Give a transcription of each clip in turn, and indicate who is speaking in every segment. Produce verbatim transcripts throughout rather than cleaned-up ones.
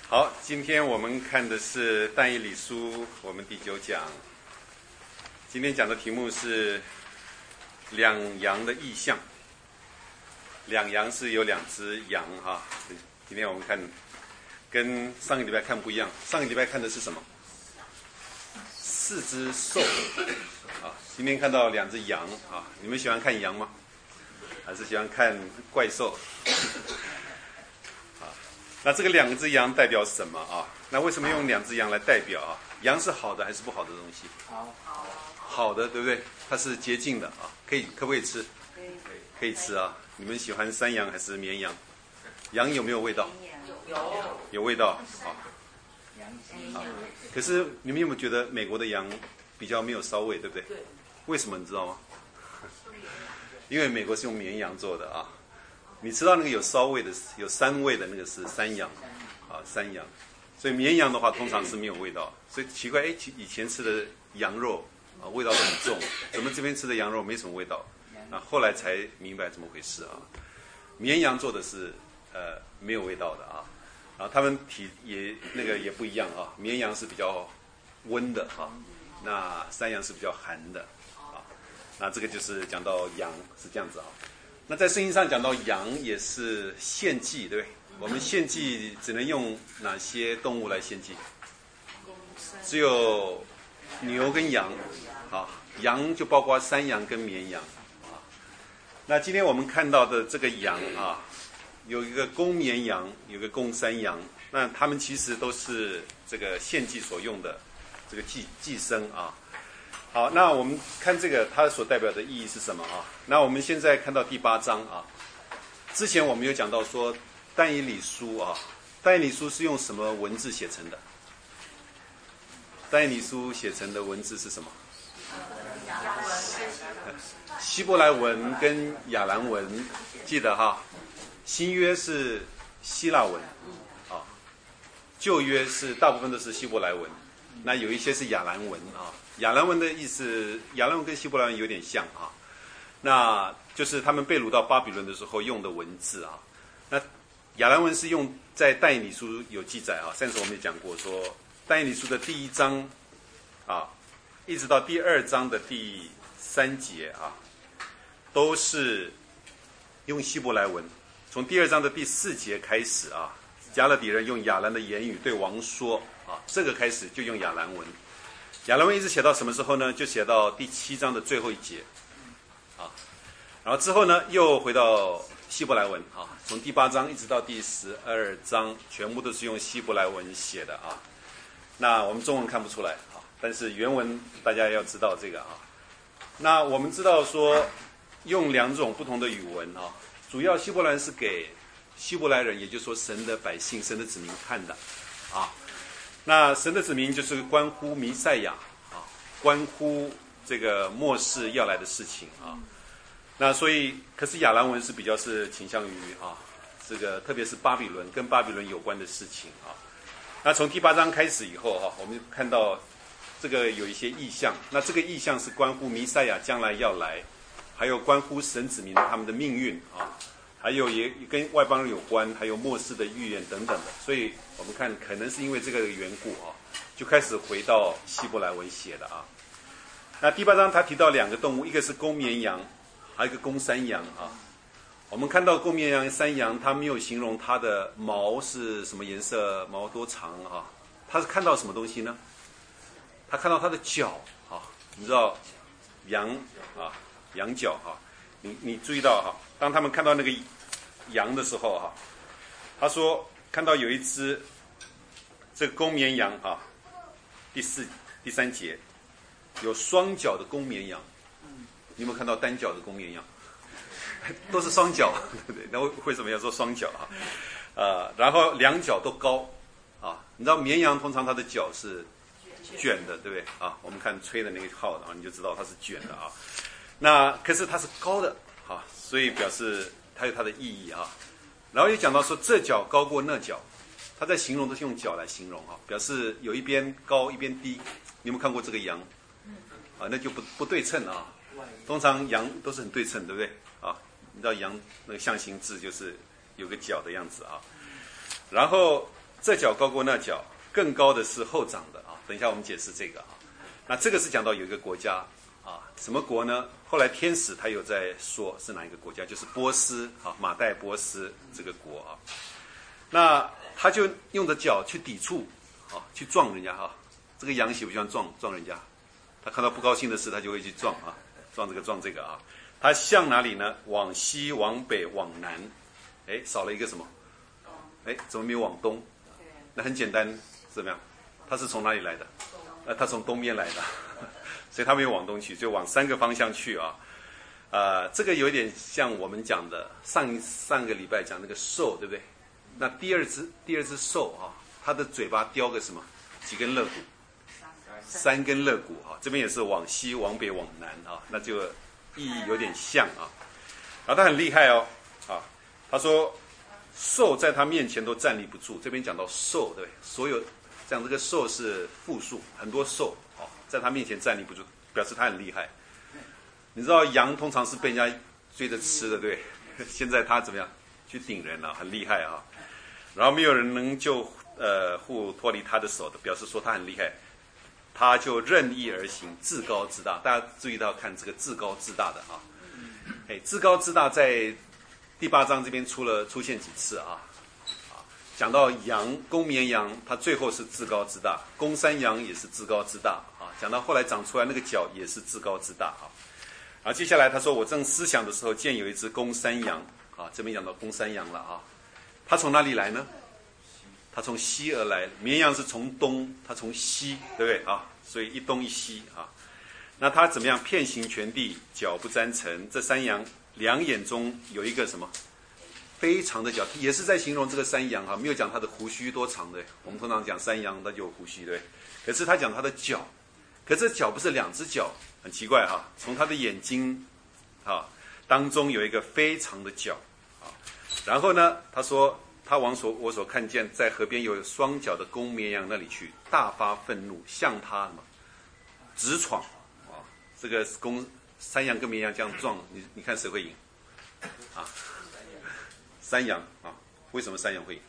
Speaker 1: 好，今天我们看的是但以理书，我们第九讲。今天讲的题目是两羊的意象。两羊是有两只羊哈。今天我们看跟上个礼拜看不一样，上个礼拜看的是什么？四只兽啊，今天看到两只羊啊。你们喜欢看羊吗？还是喜欢看怪兽？那这个两只羊代表什么啊？那为什么用两只羊来代表啊？羊是好的还是不好的东西？
Speaker 2: 好，
Speaker 1: 好的，对不对？它是洁净的啊，可以可不可以吃？
Speaker 2: 可以，
Speaker 1: 可以吃啊。你们喜欢山羊还是绵羊？羊有没有味道？
Speaker 2: 有，
Speaker 1: 有味道啊。
Speaker 2: 羊
Speaker 1: 啊，可是你们有没有觉得美国的羊比较没有骚味，对不对？
Speaker 2: 对。
Speaker 1: 为什么你知道吗？因为美国是用绵羊做的啊。你知道那个有骚味的、有膻味的那个是山羊，啊，山羊。所以绵羊的话通常是没有味道。所以奇怪，哎，以前吃的羊肉啊味道都很重，怎么这边吃的羊肉没什么味道？啊，后来才明白怎么回事啊。绵羊做的是呃没有味道的啊，然后他们体也那个也不一样啊，绵羊是比较温的哈、啊，那山羊是比较寒的啊。那这个就是讲到羊是这样子啊。那在圣经上讲到羊也是献祭，对不对？我们献祭只能用哪些动物来献祭？只有牛跟羊，啊，羊就包括山羊跟绵羊，啊。那今天我们看到的这个羊啊，有一个公绵羊，有一个公山羊，那他们其实都是这个献祭所用的这个祭祭牲啊。好，那我们看这个它所代表的意义是什么啊？那我们现在看到第八章啊。之前我们有讲到说但以理书啊，但以理书是用什么文字写成的？但以理书写成的文字是什么？希伯来文跟亚兰文，记得哈。新约是希腊文啊，旧约是大部分都是希伯来文，那有一些是亚兰文啊。亚兰文的意思，亚兰文跟希伯来文有点像啊，那就是他们被掳到巴比伦的时候用的文字啊。那亚兰文是用在但以理书有记载啊，上次我们也讲过说，但以理书的第一章啊，一直到第二章的第三节啊，都是用希伯来文。从第二章的第四节开始啊，加勒底人用亚兰的言语对王说啊，这个开始就用亚兰文。亚兰文一直写到什么时候呢？就写到第七章的最后一节，啊，然后之后呢又回到希伯来文啊，从第八章一直到第十二章，全部都是用希伯来文写的啊。那我们中文看不出来啊，但是原文大家要知道这个啊。那我们知道说用两种不同的语文啊，主要希伯来文是给希伯来人，也就是说神的百姓、神的子民看的啊。那神的子民就是关乎弥赛亚啊，关乎这个末世要来的事情啊。那所以，可是亚兰文是比较是倾向于啊，这个特别是巴比伦跟巴比伦有关的事情啊。那从第八章开始以后啊，我们看到这个有一些意象。那这个意象是关乎弥赛亚将来要来，还有关乎神子民他们的命运啊。还有也跟外邦人有关，还有末世的预言等等的，所以我们看可能是因为这个缘故啊，就开始回到希伯来文写的啊。那第八章他提到两个动物，一个是公绵羊，还有一个公山羊啊。我们看到公绵羊、山羊，他没有形容它的毛是什么颜色，毛多长啊？他是看到什么东西呢？他看到它的脚啊，你知道羊啊，羊角啊，你你注意到哈。当他们看到那个羊的时候哈，他说看到有一只这个公绵羊啊，第四第三节有双脚的公绵羊，你有没有看到单脚的公绵羊？都是双脚，对不对？那为什么要说双脚啊？呃，然后两脚都高啊，你知道绵羊通常它的脚是卷的，对不对啊？我们看吹的那个号，然后你就知道它是卷的啊。那可是它是高的。啊，所以表示它有它的意义啊。然后又讲到说这脚高过那脚，他在形容都是用脚来形容啊，表示有一边高一边低。你有没有看过这个羊？啊，那就不不对称啊。通常羊都是很对称，对不对？啊，你知道羊那个象形字就是有个角的样子啊。然后这脚高过那脚，更高的是后长的啊。等一下我们解释这个啊。那这个是讲到有一个国家啊，什么国呢？后来天使他有在说是哪一个国家，就是波斯啊，马代波斯这个国啊。那他就用着脚去抵触啊，去撞人家哈、啊。这个羊喜不喜欢撞撞人家？他看到不高兴的事，他就会去撞啊，撞这个撞这个啊。他向哪里呢？往西、往北、往南。哎，少了一个什么？哎，怎么没有往东？那很简单，怎么样？他是从哪里来的？呃，他从东边来的，所以他没有往东去，就往三个方向去啊。呃，这个有点像我们讲的上上个礼拜讲那个兽，对不对？那第二只第二只兽啊，它的嘴巴叼个什么？几根肋骨？三根肋骨啊。这边也是往西、往北、往南啊，那就意义有点像啊。然后他很厉害哦啊，他说兽在他面前都站立不住。这边讲到兽，对不对？所有讲这个兽是复数，很多兽啊，在他面前站立不住，表示他很厉害。你知道羊通常是被人家追着吃的，对不对？现在他怎么样去顶人了、啊，很厉害啊。然后没有人能救呃护脱离他的手的，表示说他很厉害。他就任意而行，至高至大。大家注意到看这个至高至大的啊，哎，至高至大在第八章这边出了出现几次啊？啊，讲到羊，公绵羊，它最后是至高至大；公山羊也是至高至大啊。讲到后来长出来那个角也是至高至大啊。然后接下来他说，我正思想的时候，见有一只公山羊啊，这边讲到公山羊了啊。它从哪里来呢？它从西而来，绵羊是从东，它从西，对不对啊？所以一东一西啊。那它怎么样？遍行全地，脚不沾尘。这山羊两眼中有一个什么？非常的脚，也是在形容这个山羊哈，没有讲它的胡须多长的。我们通常讲山羊，它就有胡须，对不对？可是他讲它的脚，可是脚不是两只脚，很奇怪哈。从它的眼睛啊当中有一个非常的脚啊。然后呢，他说。他往所我所看见，在河边有双脚的公绵羊那里去，大发愤怒，向他什么直闯啊！这个公山羊跟绵羊这样撞，你你看谁会赢？啊，山羊啊！为什么山羊会赢？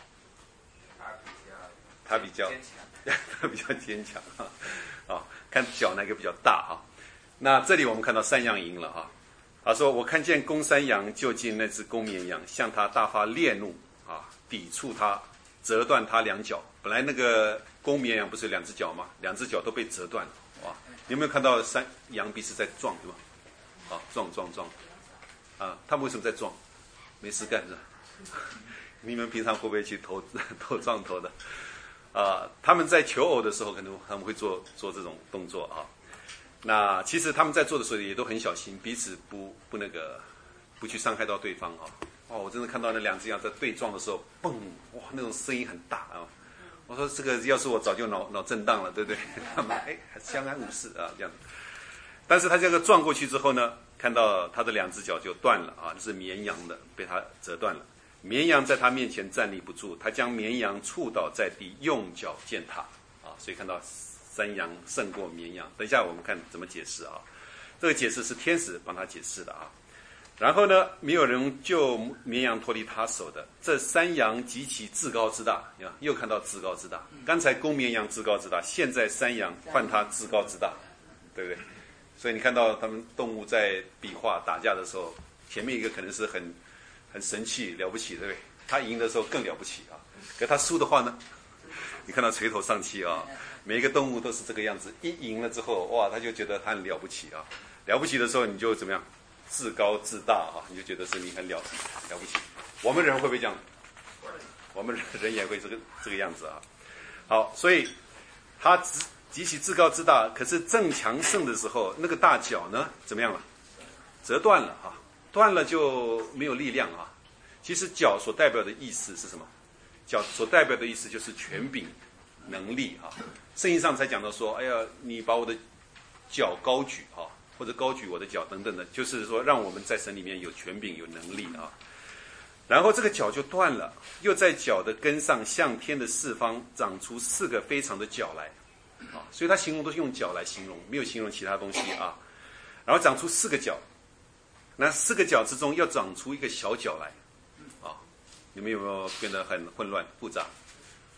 Speaker 1: 他比较他比较坚强啊！啊，看脚哪个比较大啊？那这里我们看到山羊赢了啊！他说：“我看见公山羊就近那只公绵羊，向他大发烈怒。”啊，抵触它，折断它两脚。本来那个公绵羊不是有两只脚吗？两只脚都被折断了。哇，你有没有看到山羊彼此在撞，对吧？啊，撞撞撞，啊，他们为什么在撞？没事干是吧？你们平常会不会去投投撞头的？啊，他们在求偶的时候，可能他们会做做这种动作啊。那其实他们在做的时候也都很小心，彼此不不那个不去伤害到对方啊。哦，我真的看到那两只羊在对撞的时候，嘣，哇，那种声音很大啊！我说这个要是我早就脑脑震荡了，对不对？他们哎，相安无事啊，这样。但是他这个撞过去之后呢，看到他的两只脚就断了啊，这是绵羊的，被他折断了。绵羊在他面前站立不住，他将绵羊触倒在地，用脚践踏啊，所以看到山羊胜过绵羊。等一下我们看怎么解释啊，这个解释是天使帮他解释的啊。然后呢，没有人救绵羊脱离他手的。这山羊极其至高之大，你看又看到至高之大。刚才公绵羊至高之大，现在山羊换他至高之大，对不对？所以你看到他们动物在比划打架的时候，前面一个可能是很很神气了不起，对不对？他赢的时候更了不起啊，可他输的话呢，你看到垂头丧气啊。每一个动物都是这个样子，一赢了之后，哇，他就觉得他很了不起啊。了不起的时候，你就怎么样？至高至大啊，你就觉得是你很了了不起。我们人会不会这样？我们人也会这个这个样子啊。好，所以他极其至高至大，可是正强盛的时候，那个大脚呢怎么样了？折断了啊，断了就没有力量啊。其实脚所代表的意思是什么？脚所代表的意思就是权柄、能力啊。圣经上才讲到说，哎呀，你把我的脚高举啊。或者高举我的脚等等的，就是说让我们在神里面有权柄有能力啊。然后这个脚就断了，又在脚的根上向天的四方长出四个非常的角来啊，所以他形容都是用脚来形容，没有形容其他东西啊。然后长出四个角，那四个角之中要长出一个小角来啊，你们有没有变得很混乱复杂？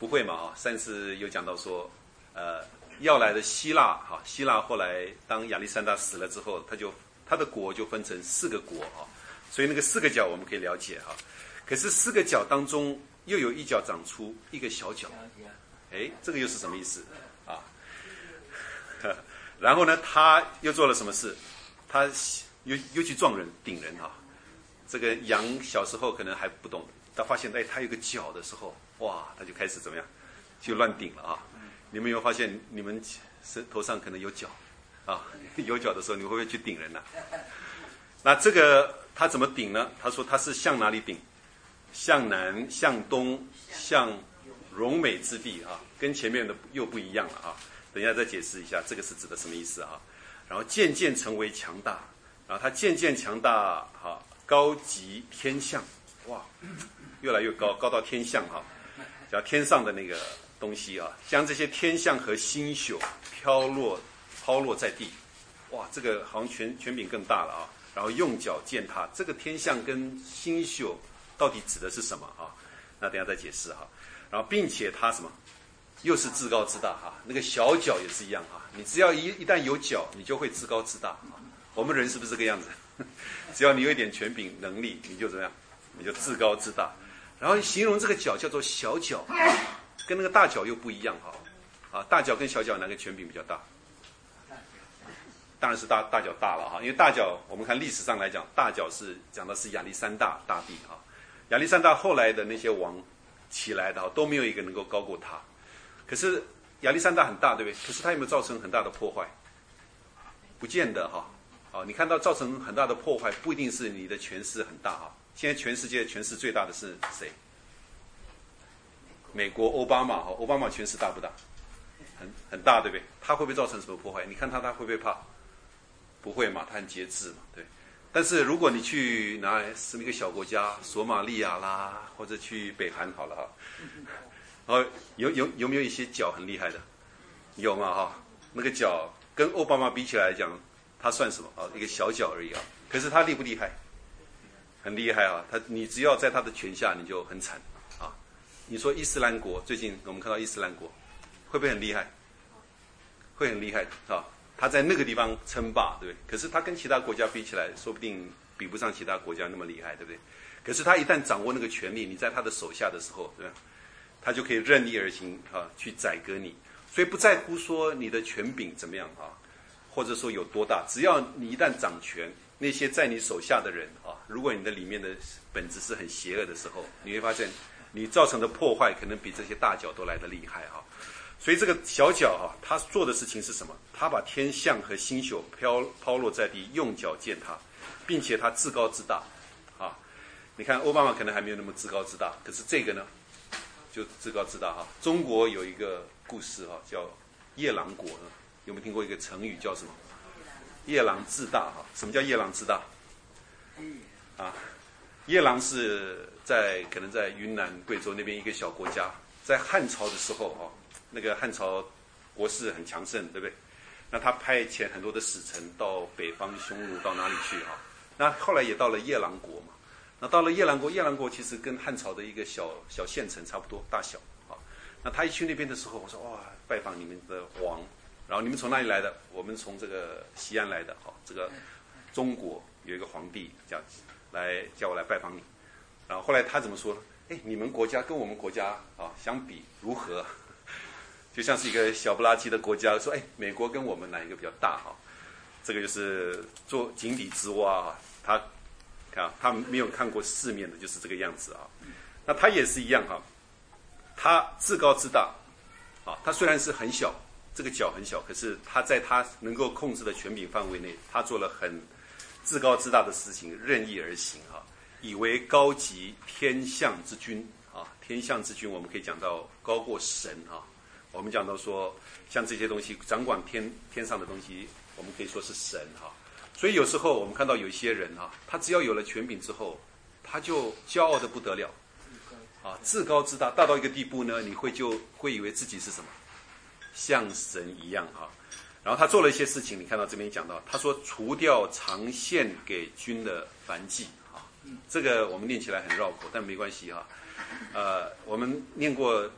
Speaker 1: 不会嘛啊？上次有讲到说，呃，要来的希腊哈，希腊后来当亚历山大死了之后，他就他的国就分成四个国啊，所以那个四个角我们可以了解哈。可是四个角当中又有一角长出一个小角，哎，这个又是什么意思啊？然后呢，他又做了什么事？他又又去撞人、顶人啊！这个羊小时候可能还不懂，他发现哎，他有个角的时候，哇，他就开始怎么样，就乱顶了啊！你们有没有发现，你们身头上可能有角啊？有角的时候，你会不会去顶人呢、啊？那这个他怎么顶呢？他说他是向哪里顶？向南、向东、向荣美之地啊，跟前面的又不一样了啊！等一下再解释一下，这个是指的什么意思啊？然后渐渐成为强大，然后他渐渐强大，哈，高级天象，哇，越来越高，高到天象哈，叫天上的那个东西啊，将这些天象和星宿飘落抛落在地，哇，这个好像权权柄更大了啊！然后用脚践踏，这个天象跟星宿到底指的是什么啊？那等一下再解释哈。然后并且他什么？又是自高自大哈，那个小角也是一样哈。你只要一一旦有角，你就会自高自大啊。我们人是不是这个样子？只要你有一点权柄能力，你就怎么样？你就自高自大。然后形容这个角叫做小角，跟那个大角又不一样哈。啊，大角跟小角哪个权柄比较大？当然是大大角大了哈，因为大角我们看历史上来讲，大角是讲的是亚历山大大帝哈。亚历山大后来的那些王起来的都没有一个能够高过他。可是亚历山大很大，对不对？可是他有没有造成很大的破坏？不见得哈。啊，你看到造成很大的破坏，不一定是你的权势很大哈。现在全世界权势最大的是谁？美国奥巴马哈，奥巴马权势大不大？很很大，对不对？他会不会造成什么破坏？你看他，他会不会怕？不会嘛，他很节制嘛，对。但是如果你去拿什么一个小国家，索马利亚啦，或者去北韩好了哈。然后有有有没有一些角很厉害的？有嘛哈？那个角跟奥巴马比起来讲，他算什么啊？一个小角而已啊。可是他厉不厉害？很厉害啊！他你只要在他的权下，你就很惨啊。你说伊斯兰国，最近我们看到伊斯兰国，会不会很厉害？会很厉害啊！他在那个地方称霸，对不对？可是他跟其他国家比起来，说不定比不上其他国家那么厉害，对不对？可是他一旦掌握那个权力，你在他的手下的时候，对吧？他就可以任意而行啊，去宰割你，所以不在乎说你的权柄怎么样啊，或者说有多大，只要你一旦掌权，那些在你手下的人啊，如果你的里面的本质是很邪恶的时候，你会发现你造成的破坏可能比这些大角都来得厉害啊。所以这个小角啊，他做的事情是什么？他把天象和星宿飘抛落在地，用脚践踏，并且他自高自大啊。你看奥巴马可能还没有那么自高自大，可是这个呢？就自高自大哈。中国有一个故事哈，叫夜郎国呢，有没有听过一个成语叫什么？夜郎自大哈。什么叫夜郎自大？啊，夜郎是在可能在云南、贵州那边一个小国家，在汉朝的时候哈，那个汉朝国势很强盛，对不对？那他派遣很多的使臣到北方匈奴到哪里去哈？那后来也到了夜郎国嘛。那到了夜郎国，夜郎国其实跟汉朝的一个小小县城差不多大小啊。那他一去那边的时候，我说哇，拜访你们的王，然后你们从哪里来的？我们从这个西安来的，好，这个中国有一个皇帝叫来叫我来拜访你。然后后来他怎么说呢？哎，你们国家跟我们国家啊相比如何？就像是一个小不拉几的国家，说哎，美国跟我们哪一个比较大哈？这个就是做井底之蛙啊，他。看啊，他没有看过世面的，就是这个样子啊。那他也是一样哈，他自高自大，啊，他虽然是很小，这个角很小，可是他在他能够控制的权柄范围内，他做了很自高自大的事情，任意而行哈，以为高级天象之君啊，天象之君我们可以讲到高过神啊。我们讲到说，像这些东西掌管天天上的东西，我们可以说是神哈。所以有时候我们看到有一些人啊，他只要有了权柄之后，他就骄傲的不得了，啊，自高自大，大到一个地步呢，你会就会以为自己是什么，像神一样哈。然后他做了一些事情，你看到这边讲到，他说除掉常献给君的燔祭啊，这个我们念起来很绕口，但没关系哈。呃，我们念过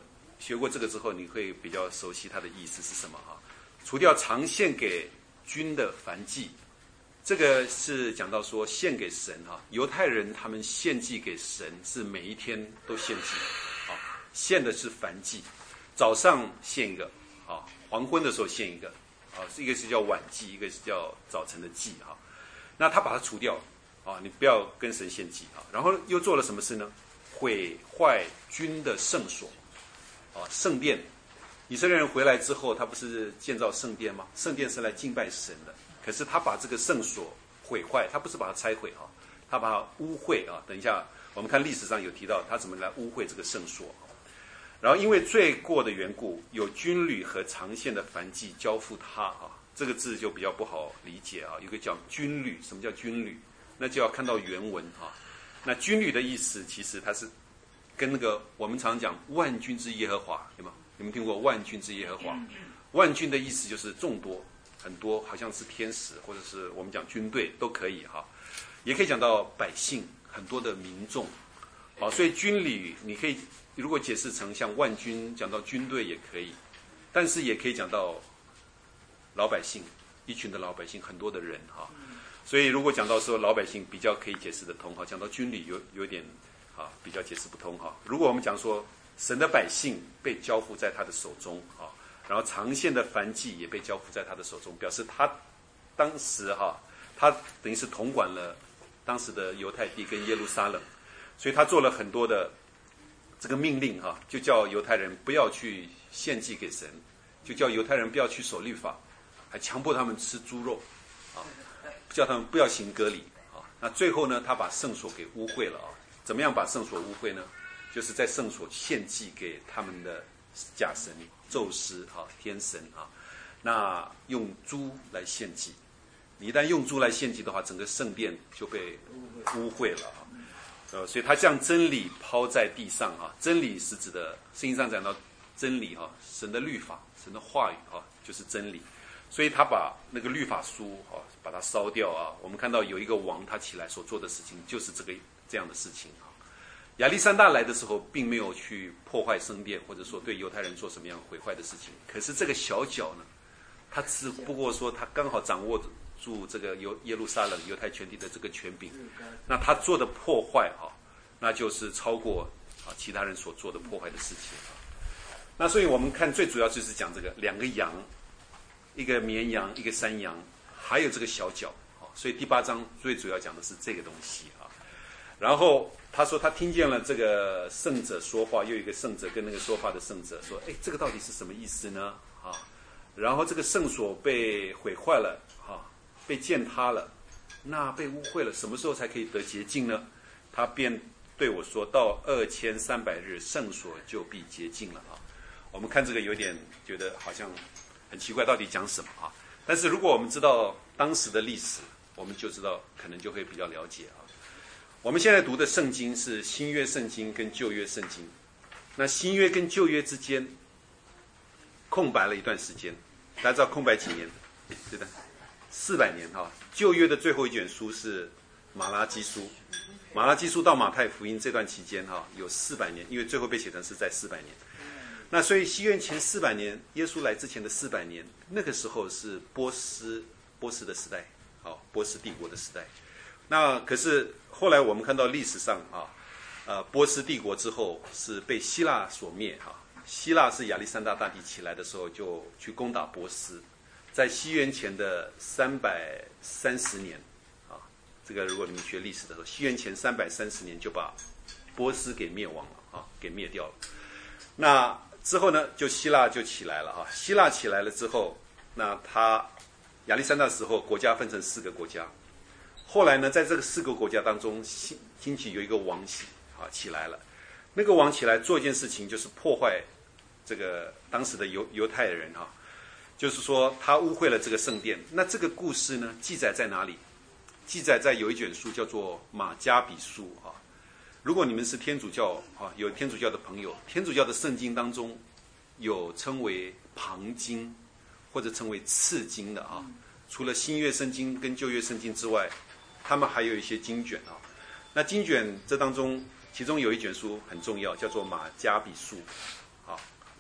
Speaker 1: 学过这个之后，你会比较熟悉它的意思是什么哈？除掉常献给君的燔祭，这个是讲到说献给神哈。犹太人他们献祭给神是每一天都献祭，啊，献的是燔祭，早上献一个，啊，黄昏的时候献一个，啊，一个是叫晚祭，一个是叫早晨的祭哈。那他把它除掉，啊，你不要跟神献祭啊。然后又做了什么事呢？毁坏君的圣所，啊，圣殿。以色列人回来之后，他不是建造圣殿吗？圣殿是来敬拜神的，可是他把这个圣所毁坏，他不是把它拆毁啊，他把它污秽啊。等一下，我们看历史上有提到他怎么来污秽这个圣所。然后因为罪过的缘故，有军旅和长线的燔祭交付他啊。这个字就比较不好理解啊，有个叫军旅，什么叫军旅？那就要看到原文啊。那军旅的意思，其实它是跟那个我们常讲万军之耶和华，有吗？你们听过万军之耶和华？万军的意思就是众多，很多，好像是天使，或者是我们讲军队都可以哈，也可以讲到百姓，很多的民众。好，所以军旅你可以如果解释成像万军，讲到军队也可以，但是也可以讲到老百姓，一群的老百姓，很多的人哈。所以如果讲到说老百姓比较可以解释得通哈，讲到军旅有有点啊比较解释不通哈。如果我们讲说神的百姓被交付在他的手中啊，然后长线的燔祭也被交付在他的手中，表示他当时哈，他等于是统管了当时的犹太地跟耶路撒冷，所以他做了很多的这个命令哈，就叫犹太人不要去献祭给神，就叫犹太人不要去守律法，还强迫他们吃猪肉啊，叫他们不要行割礼啊。那最后呢，他把圣所给污秽了啊。怎么样把圣所污秽呢？就是在圣所献祭给他们的假神宙斯啊，天神啊，那用猪来献祭。你一旦用猪来献祭的话，整个圣殿就被污秽了啊。呃，所以他将真理抛在地上啊。真理是指的，圣经上讲到真理哈，神的律法，神的话语哈，就是真理。所以他把那个律法书哈，把它烧掉啊。我们看到有一个王他起来所做的事情，就是这个这样的事情啊。亚历山大来的时候，并没有去破坏圣殿，或者说对犹太人做什么样毁坏的事情。可是这个小角呢，他只不过说他刚好掌握住这个犹耶路撒冷犹太全体的这个权柄，那他做的破坏啊，那就是超过啊其他人所做的破坏的事情啊。那所以我们看最主要就是讲这个两个羊，一个绵羊，一个山羊，还有这个小角啊。所以第八章最主要讲的是这个东西啊。然后他说他听见了这个圣者说话，又有一个圣者跟那个说话的圣者说，哎，这个到底是什么意思呢？啊，然后这个圣所被毁坏了啊，被践踏了，那被污秽了，什么时候才可以得洁净呢？他便对我说，到二千三百日，圣所就必洁净了啊。我们看这个有点觉得好像很奇怪，到底讲什么啊？但是如果我们知道当时的历史，我们就知道可能就会比较了解啊。我们现在读的圣经是新约圣经跟旧约圣经，那新约跟旧约之间空白了一段时间，大家知道空白几年？对的，四百年哈。旧约的最后一卷书是马拉基书，马拉基书到马太福音这段期间哈有四百年，因为最后被写成是在四百年。那所以西元前四百年，耶稣来之前的四百年，那个时候是波斯波斯的时代，好，波斯帝国的时代。那可是后来我们看到历史上啊，呃，波斯帝国之后是被希腊所灭哈。希腊是亚历山大大帝起来的时候就去攻打波斯，在西元前的三百三十年啊，这个如果你们学历史的时候，西元前三百三十年就把波斯给灭亡了啊，给灭掉了。那之后呢，就希腊就起来了啊。希腊起来了之后，那他亚历山大的时候，国家分成四个国家。后来呢，在这个四个国家当中，兴起有一个王起啊起来了。那个王起来做一件事情，就是破坏这个当时的犹犹太人哈、啊，就是说他污秽了这个圣殿。那这个故事呢，记载在哪里？记载在有一卷书叫做《马加比书》啊。如果你们是天主教啊，有天主教的朋友，天主教的圣经当中有称为旁经或者称为次经的啊。除了新约圣经跟旧约圣经之外，他们还有一些经卷啊。那经卷这当中，其中有一卷书很重要，叫做马加比书。啊，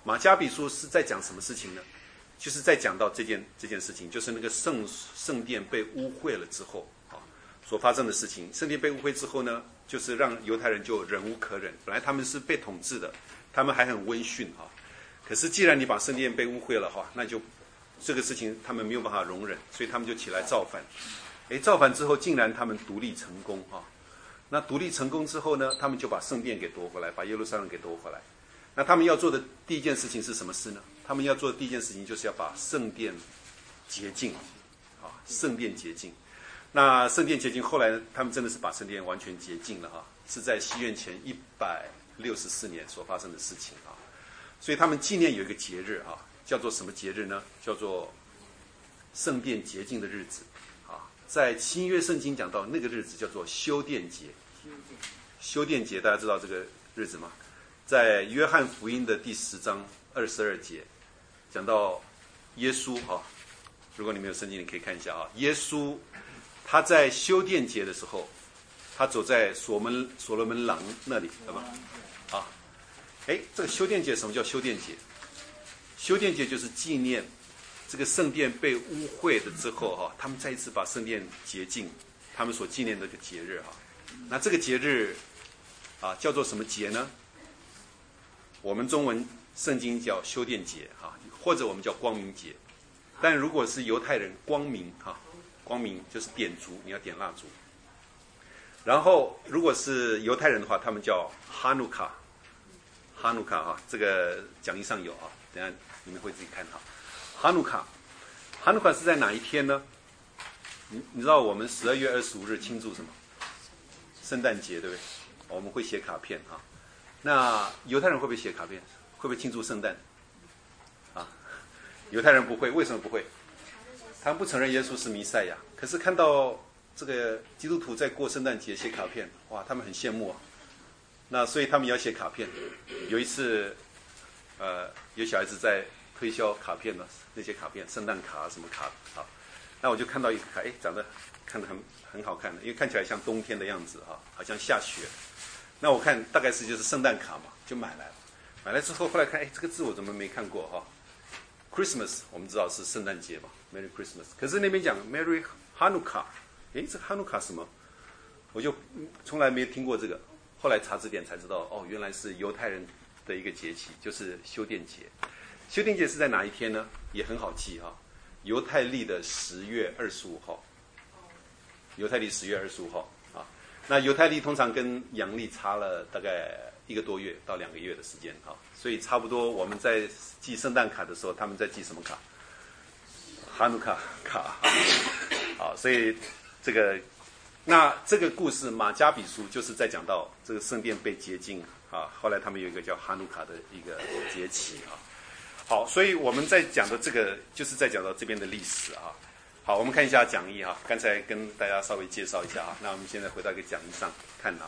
Speaker 1: 马加比书是在讲什么事情呢？就是在讲到这件这件事情，就是那个圣圣殿被污秽了之后啊所发生的事情。圣殿被污秽之后呢，就是让犹太人就忍无可忍。本来他们是被统治的，他们还很温驯啊。可是既然你把圣殿被污秽了哈，那就这个事情他们没有办法容忍，所以他们就起来造反。哎，造反之后竟然他们独立成功哈。那独立成功之后呢，他们就把圣殿给夺回来，把耶路撒冷给夺回来。那他们要做的第一件事情是什么事呢？他们要做的第一件事情就是要把圣殿洁净，啊，圣殿洁净。那圣殿洁净，后来他们真的是把圣殿完全洁净了哈，是在西元前一百六十四年所发生的事情啊。所以他们纪念有一个节日啊，叫做什么节日呢？叫做圣殿洁净的日子啊。在新约圣经讲到那个日子叫做修殿节。修殿节大家知道这个日子吗？在约翰福音的第十章二十二节，讲到耶稣哈，如果你没有圣经，你可以看一下啊。耶稣他在修殿节的时候，他走在所门所罗门廊那里，对吧？啊，哎，这个修殿节什么叫修殿节？修殿节就是纪念这个圣殿被污秽的之后哈，他们再一次把圣殿洁净，他们所纪念的一个节日哈。那这个节日啊叫做什么节呢？我们中文圣经叫修殿节哈，或者我们叫光明节。但如果是犹太人，光明哈，光明就是点烛，你要点蜡烛。然后如果是犹太人的话，他们叫哈努卡，哈努卡哈，这个讲义上有啊，等一下你们会自己看哈。哈努卡，哈努卡是在哪一天呢？你你知道我们十二月二十五日庆祝什么？圣诞节，对不对？我们会写卡片哈。那犹太人会不会写卡片？会不会庆祝圣诞？啊，犹太人不会，为什么不会？他们不承认耶稣是弥赛亚。可是看到这个基督徒在过圣诞节写卡片，哇，他们很羡慕啊。那所以他们也要写卡片。有一次，呃，有小孩子在推销卡片呢，那些卡片，圣诞卡什么卡啊？那我就看到一个卡，哎，长得看得很很好看的，因为看起来像冬天的样子啊，好像下雪。那我看大概是就是圣诞卡嘛，就买来了。买来之后，后来看，哎，这个字我怎么没看过哈 ？Christmas 我们知道是圣诞节嘛 ，Merry Christmas。可是那边讲 Merry Hanukkah， 哎，这 Hanukkah 什么？我就从来没听过这个。后来查字典才知道，哦，原来是犹太人的一个节气，就是修殿节。修殿节是在哪一天呢？也很好记哈，犹太历的十月二十五号。犹太历十月二十五号。那犹太历通常跟阳历差了大概一个多月到两个月的时间啊，所以差不多我们在寄圣诞卡的时候，他们在寄什么卡？哈努卡卡啊，所以这个那这个故事马加比书就是在讲到这个圣殿被洁净啊，后来他们有一个叫哈努卡的一个节期啊。好，所以我们在讲的这个就是在讲到这边的历史啊。好，我们看一下讲义哈，刚才跟大家稍微介绍一下啊，那我们现在回到一个讲义上看啊。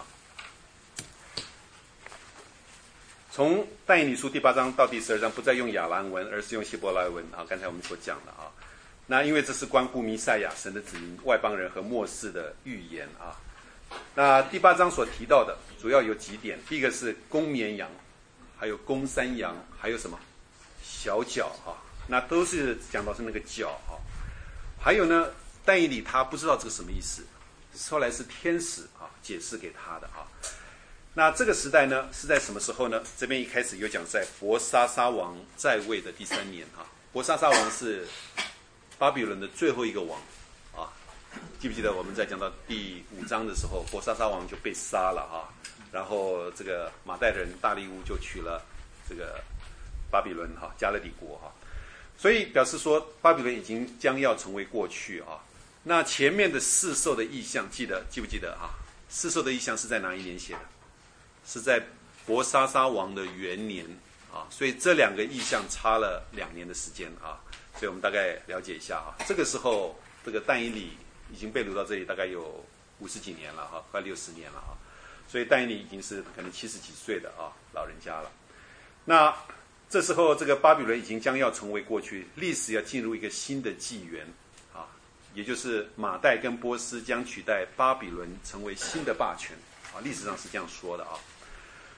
Speaker 1: 从但以理书第八章到第十二章，不再用亚兰文，而是用希伯来文啊。刚才我们所讲的啊，那因为这是关乎弥赛亚神的子民、外邦人和末世的预言啊。那第八章所提到的主要有几点，第一个是公绵羊，还有公山羊，还有什么小角啊？那都是讲到是那个角啊。还有呢，但以理他不知道这个什么意思，后来是天使啊解释给他的啊。那这个时代呢是在什么时候呢？这边一开始有讲在伯沙撒王在位的第三年啊。伯沙撒王是巴比伦的最后一个王啊，记不记得我们在讲到第五章的时候，伯沙撒王就被杀了啊，然后这个马代人大利乌就取了这个巴比伦哈加勒底国哈。所以表示说，巴比伦已经将要成为过去啊。那前面的四兽的意象，记得记不记得啊？四兽的意象是在哪一年写的？是在伯沙撒王的元年啊。所以这两个意象差了两年的时间啊。所以我们大概了解一下啊。这个时候，这个但以理已经被掳到这里，大概有五十几年了哈，快六十年了啊。所以但以理已经是可能七十几岁的啊老人家了。那这时候，这个巴比伦已经将要成为过去，历史要进入一个新的纪元啊，也就是马代跟波斯将取代巴比伦成为新的霸权啊，历史上是这样说的啊。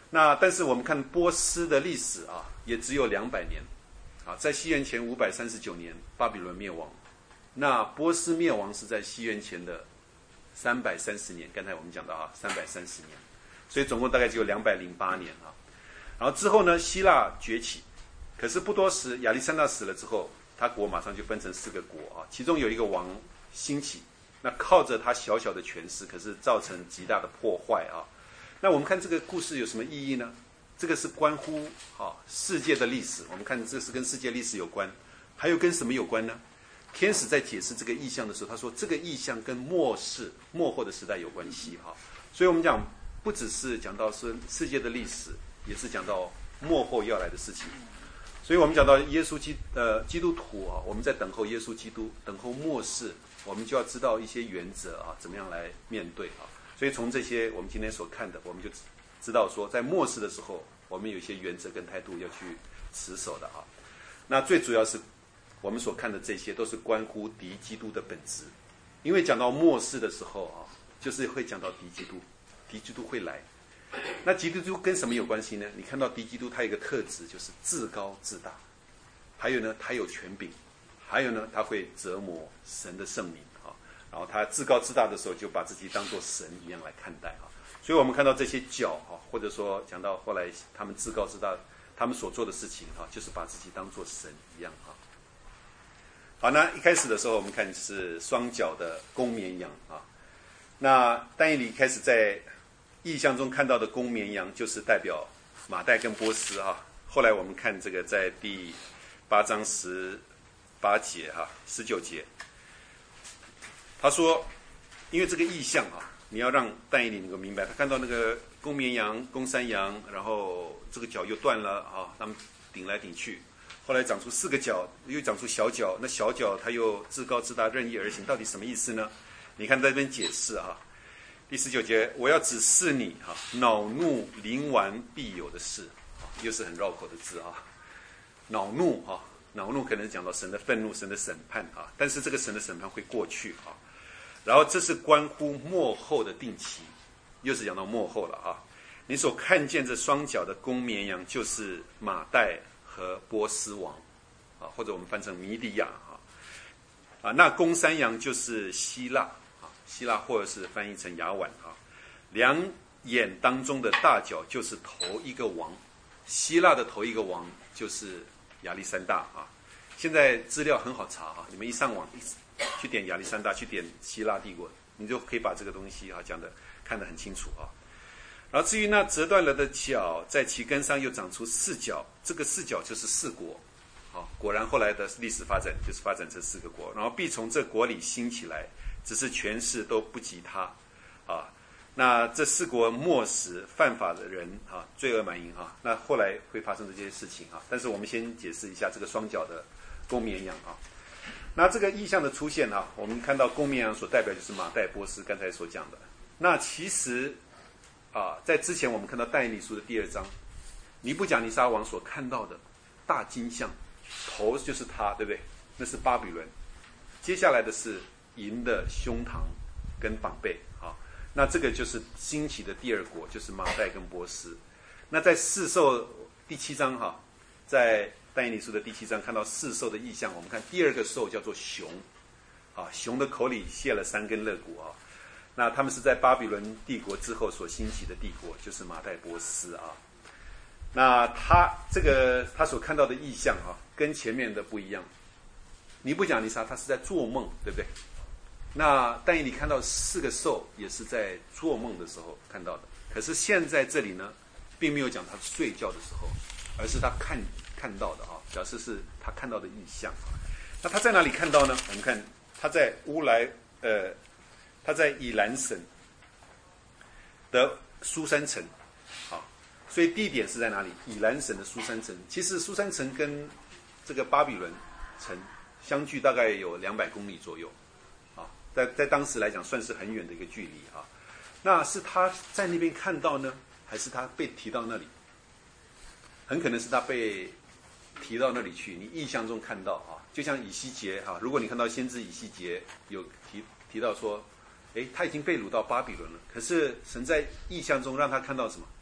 Speaker 1: 那但是我们看波斯的历史啊，也只有两百年啊，在西元前五百三十九年巴比伦灭亡，那波斯灭亡是在西元前的三百三十年，刚才我们讲到啊，三百三十年，所以总共大概只有两百零八年啊。然后之后呢，希腊崛起，可是不多时，亚历山大死了之后，他国马上就分成四个国啊，其中有一个王兴起，那靠着他小小的权势，可是造成极大的破坏啊。那我们看这个故事有什么意义呢？这个是关乎啊世界的历史，我们看这是跟世界历史有关，还有跟什么有关呢？天使在解释这个意象的时候，他说这个意象跟末世末后的时代有关系哈。所以我们讲不只是讲到是世界的历史，也是讲到末后要来的事情。所以我们讲到耶稣基呃基督徒啊，我们在等候耶稣基督，等候末世，我们就要知道一些原则啊，怎么样来面对啊。所以从这些我们今天所看的，我们就知道说，在末世的时候，我们有一些原则跟态度要去持守的啊。那最主要是我们所看的这些，都是关乎敌基督的本质。因为讲到末世的时候啊，就是会讲到敌基督，敌基督会来。那敌基督跟什么有关系呢？你看到敌基督他有一个特质，就是自高自大，还有呢，他有权柄，还有呢，他会折磨神的圣名啊。然后他自高自大的时候，就把自己当作神一样来看待啊。所以我们看到这些教啊，或者说讲到后来他们自高自大，他们所做的事情啊，就是把自己当作神一样啊。好，那一开始的时候，我们看是双脚的公绵羊啊。那但以理开始在意象中看到的公绵羊，就是代表马代跟波斯啊。后来我们看这个在第八章十八节哈、啊，十九节。他说，因为这个意象啊，你要让但以理能够明白，他看到那个公绵羊、公山羊，然后这个脚又断了啊，他们顶来顶去，后来长出四个脚，又长出小脚，那小脚他又自高自大、任意而行，到底什么意思呢？你看在这边解释啊，第十九节，我要指示你哈、啊，恼怒临完必有的事啊，又是很绕口的字啊，恼怒啊，恼怒可能讲到神的愤怒、神的审判啊，但是这个神的审判会过去啊。然后这是关乎末后的定期，又是讲到末后了啊。你所看见这双脚的公绵羊，就是马代和波斯王啊，或者我们翻成弥底亚啊。啊，那公山羊就是希腊啊，希腊或者是翻译成亚婉啊。两眼当中的大角就是头一个王，希腊的头一个王就是亚历山大啊。现在资料很好查啊，你们一上网一去点亚历山大，去点希腊帝国，你就可以把这个东西啊讲的看得很清楚啊。然后至于那折断了的角，在其根上又长出四角，这个四角就是四国。好，果然后来的历史发展就是发展成四个国，然后必从这国里兴起来，只是权势都不及他啊。那这四国末时犯法的人啊，罪恶满盈啊，那后来会发生这些事情啊。但是我们先解释一下这个双脚的公绵羊啊。那这个意象的出现啊，我们看到公绵羊所代表就是马代波斯，刚才所讲的。那其实啊，在之前我们看到但以理书的第二章，尼布甲尼撒王所看到的大金像，头就是他，对不对？那是巴比伦。接下来的是银的胸膛跟膀背啊，那这个就是兴起的第二国，就是马代跟波斯。那在四兽第七章哈、啊，在但以理书的第七章看到四兽的意象，我们看第二个兽叫做熊，啊，熊的口里泄了三根肋骨啊。那他们是在巴比伦帝国之后所兴起的帝国，就是马代波斯啊。那他这个他所看到的意象啊，跟前面的不一样。尼布甲尼撒他是在做梦，对不对？那但以理看到四个兽也是在做梦的时候看到的。可是现在这里呢，并没有讲他睡觉的时候，而是他看看到的啊，表示是他看到的意象啊。那他在哪里看到呢？我们看他在乌来，呃，他在以兰省的苏珊城，啊，所以地点是在哪里？以兰省的苏珊城。其实苏珊城跟这个巴比伦城相距大概有两百公里左右，啊，在在当时来讲算是很远的一个距离啊。那是他在那边看到呢，还是他被提到那里？很可能是他被提到那里去，你意象中看到啊，就像以西结啊，如果你看到先知以西结有提提到说，诶，他已经被掳到巴比伦了，可是神在意象中让他看到什么？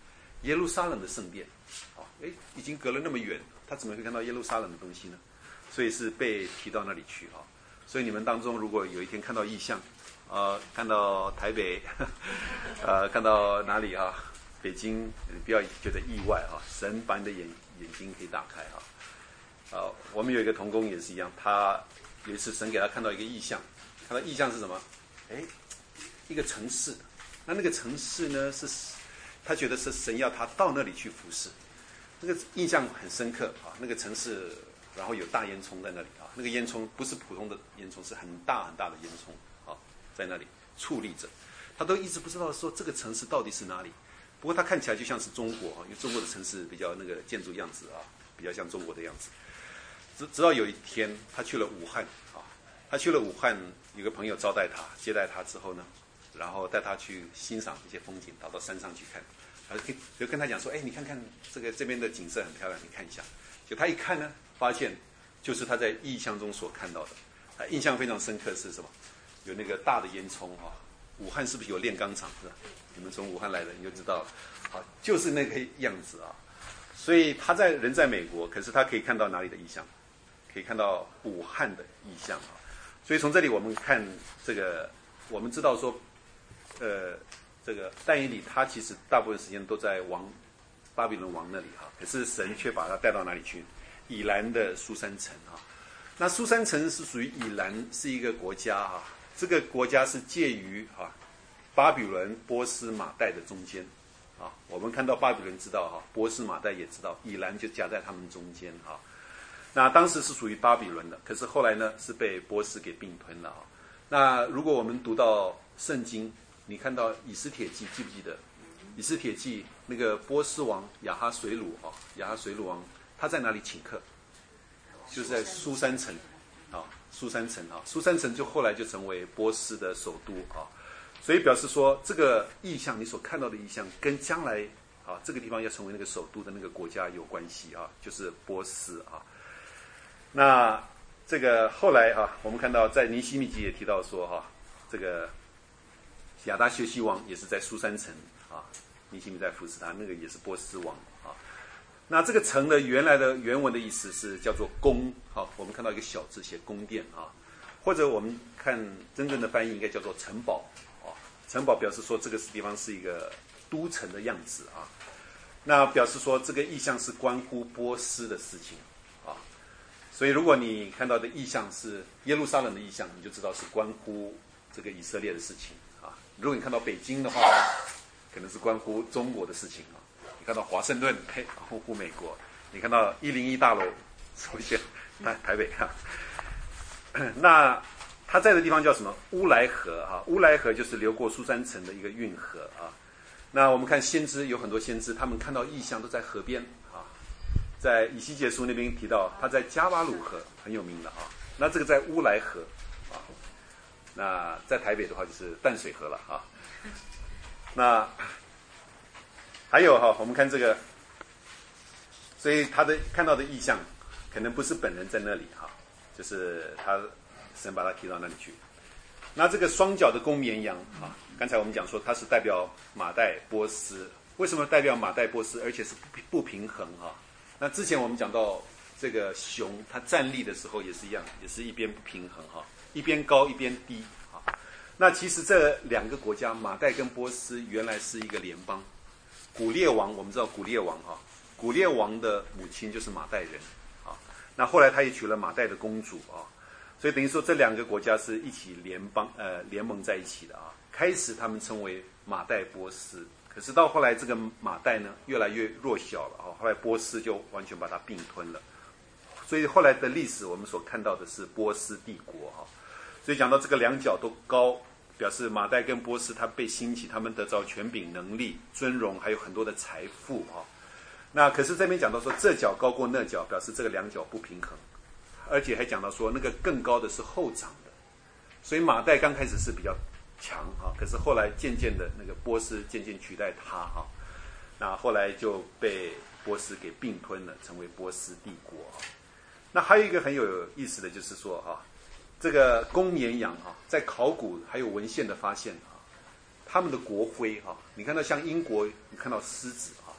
Speaker 1: 耶路撒冷的圣殿，啊，哎，已经隔了那么远，他怎么会看到耶路撒冷的东西呢？所以是被提到那里去啊。所以你们当中如果有一天看到异象，呃，看到台北，呃，看到哪里啊？北京，不要觉得意外啊！神把你的眼眼睛可以打开啊！啊，我们有一个同工也是一样，他有一次神给他看到一个异象，看到异象是什么？哎，一个城市，那那个城市呢是，他觉得是神要他到那里去服侍，那个印象很深刻啊！那个城市，然后有大烟囱在那里啊，那个烟囱不是普通的烟囱，是很大很大的烟囱啊，在那里矗立着，他都一直不知道说这个城市到底是哪里。不过它看起来就像是中国啊，因为中国的城市比较那个建筑样子啊，比较像中国的样子。直直到有一天，他去了武汉啊，他去了武汉，有个朋友招待他，接待他之后呢，然后带他去欣赏一些风景，到到山上去看，然后跟就跟他讲说，哎，你看看这个这边的景色很漂亮，你看一下。就他一看呢，发现就是他在异象中所看到的，他印象非常深刻是什么？有那个大的烟囱啊，武汉是不是有炼钢厂是吧？你们从武汉来的，你就知道了，好，就是那个样子啊。所以他在人在美国，可是他可以看到哪里的异象？可以看到武汉的异象啊。所以从这里我们看这个，我们知道说，呃，这个但以理他其实大部分时间都在王巴比伦王那里哈，可是神却把他带到哪里去？以兰的苏珊城啊。那苏珊城是属于以兰，是一个国家啊。这个国家是介于啊。巴比伦、波斯、马代的中间，啊，我们看到巴比伦知道哈，波斯、马代也知道，以兰就夹在他们中间哈。那当时是属于巴比伦的，可是后来呢是被波斯给并吞了啊。那如果我们读到圣经，你看到以斯帖记，记不记得？以斯帖记那个波斯王亚哈水鲁啊，亚哈水鲁王他在哪里请客？就是在苏珊城啊，苏珊城啊，苏珊城就后来就成为波斯的首都啊。所以表示说，这个意象你所看到的意象，跟将来啊这个地方要成为那个首都的那个国家有关系啊，就是波斯啊。那这个后来啊，我们看到在尼希米记也提到说哈、啊，这个亚达薛西王也是在苏珊城啊，尼希米在服侍他，那个也是波斯王啊。那这个城的原来的原文的意思是叫做宫，好、啊，我们看到一个小字写宫殿啊，或者我们看真正的翻译应该叫做城堡。城堡表示说这个地方是一个都城的样子啊，那表示说这个意象是关乎波斯的事情啊，所以如果你看到的意象是耶路撒冷的意象，你就知道是关乎这个以色列的事情啊。如果你看到北京的话，可能是关乎中国的事情啊。你看到华盛顿，嘿，关乎美国；你看到一零一大楼出现台台北啊，那。他在的地方叫什么？乌来河啊，乌来河就是流过苏珊城的一个运河啊。那我们看先知，有很多先知，他们看到异象都在河边啊。在以西结书那边提到，他在加巴鲁河很有名的啊。那这个在乌来河啊。那在台北的话就是淡水河了啊。那还有哈、啊，我们看这个，所以他的看到的异象，可能不是本人在那里哈、啊，就是他。神把它提到那里去。那这个双脚的公绵羊啊，刚才我们讲说它是代表马代波斯，为什么代表马代波斯，而且是不平衡啊？那之前我们讲到这个熊，它站立的时候也是一样，也是一边不平衡哈、啊，一边高一边低啊。那其实这两个国家，马代跟波斯原来是一个联邦。古列王，我们知道古列王哈、啊，古列王的母亲就是马代人啊。那后来他也娶了马代的公主啊。所以等于说这两个国家是一起联邦呃联盟在一起的啊。开始他们称为马代波斯，可是到后来这个马代呢越来越弱小了啊，后来波斯就完全把它并吞了。所以后来的历史我们所看到的是波斯帝国啊。所以讲到这个两脚都高，表示马代跟波斯他被兴起，他们得着权柄、能力、尊荣，还有很多的财富啊。那可是这边讲到说这脚高过那脚，表示这个两脚不平衡。而且还讲到说，那个更高的是后长的，所以马代刚开始是比较强哈，可是后来渐渐的那个波斯渐渐取代他哈，那后来就被波斯给并吞了，成为波斯帝国。那还有一个很有意思的就是说哈，这个公绵羊哈，在考古还有文献的发现哈，他们的国徽哈，你看到像英国，你看到狮子哈，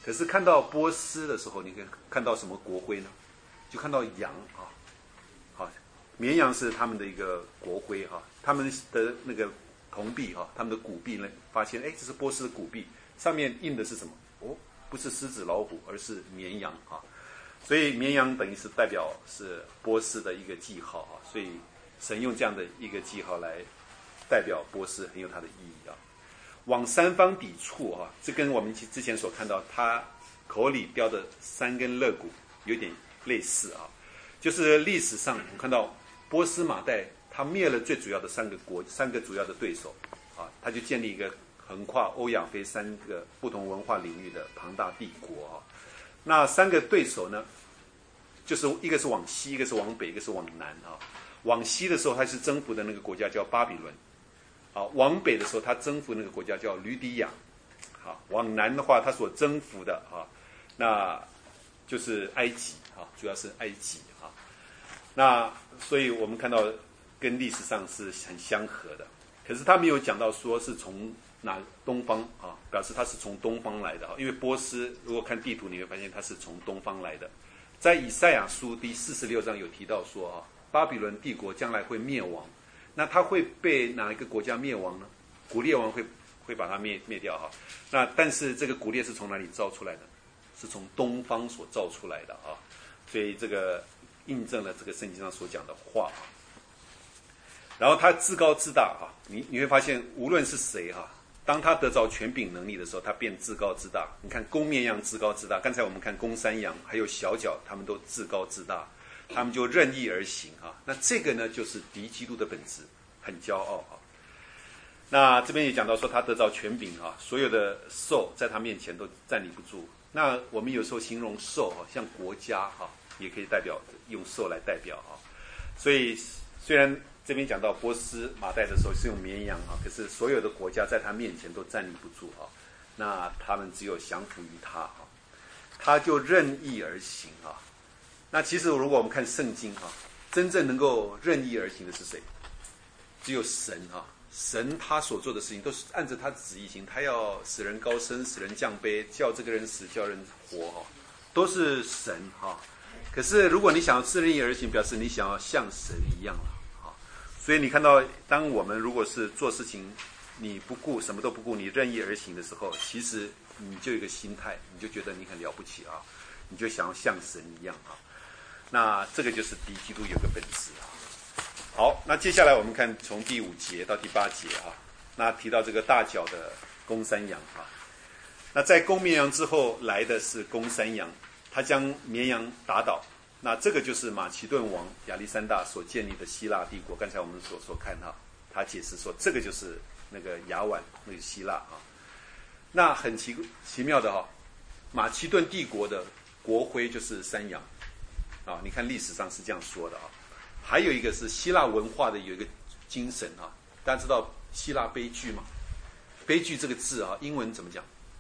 Speaker 1: 可是看到波斯的时候，你可以看到什么国徽呢？就看到羊啊，好，绵羊是他们的一个国徽哈、啊，他们的那个铜币哈、啊，他们的骨币呢，发现哎，这是波斯的骨币，上面印的是什么？哦，不是狮子老虎，而是绵羊啊，所以绵羊等于是代表是波斯的一个记号啊，所以神用这样的一个记号来代表波斯，很有它的意义啊。往三方抵触啊，这跟我们之前所看到他口里叼的三根肋骨有点类似啊，就是历史上我们看到波斯马代他灭了最主要的三个国三个主要的对手啊，他就建立一个横跨欧亚非三个不同文化领域的庞大帝国啊。那三个对手呢，就是一个是往西，一个是往北，一个是往南啊。往西的时候他是征服的那个国家叫巴比伦。好，往北的时候，他征服那个国家叫吕底亚。好，往南的话，他所征服的啊，那就是埃及啊，主要是埃及啊。那所以我们看到跟历史上是很相合的。可是他没有讲到说是从哪东方啊，表示他是从东方来的啊。因为波斯如果看地图，你会发现他是从东方来的。在以赛亚书第四十六章有提到说啊，巴比伦帝国将来会灭亡。那他会被哪一个国家灭亡呢？古列王会会把它灭灭掉哈。那但是这个古列是从哪里造出来的？是从东方所造出来的啊。所以这个印证了这个圣经上所讲的话啊。然后他自高自大哈，你你会发现无论是谁哈，当他得着权柄能力的时候，他便自高自大。你看公绵羊自高自大，刚才我们看公山羊还有小角，他们都自高自大。他们就任意而行啊，那这个呢就是敌基督的本质，很骄傲啊。那这边也讲到说他得着权柄啊，所有的兽在他面前都站立不住。那我们有时候形容兽啊，像国家哈、啊，也可以代表用兽来代表啊。所以虽然这边讲到波斯马代的时候是用绵羊啊，可是所有的国家在他面前都站立不住啊。那他们只有降服于他啊，他就任意而行啊。那其实如果我们看圣经哈，真正能够任意而行的是谁？只有神哈，神他所做的事情都是按着他的旨意行，他要使人高升，使人降卑，叫这个人死，叫人活哈，都是神哈。可是如果你想要自任意而行，表示你想要像神一样了哈。所以你看到，当我们如果是做事情，你不顾什么都不顾，你任意而行的时候，其实你就有一个心态，你就觉得你很了不起啊，你就想要像神一样啊。那这个就是敌基督有个本质啊。好，那接下来我们看从第五节到第八节啊，那提到这个大角的公山羊啊，那在公绵羊之后来的是公山羊，他将绵羊打倒。那这个就是马其顿王亚历山大所建立的希腊帝国。刚才我们所所看哈，他解释说这个就是那个亚宛那个希腊啊。那很奇奇妙的哈、啊，马其顿帝国的国徽就是山羊。啊，你看历史上是这样说的啊。还有一个是希腊文化的有一个精神啊，大家知道希腊悲剧吗？悲剧这个字啊，英文怎么讲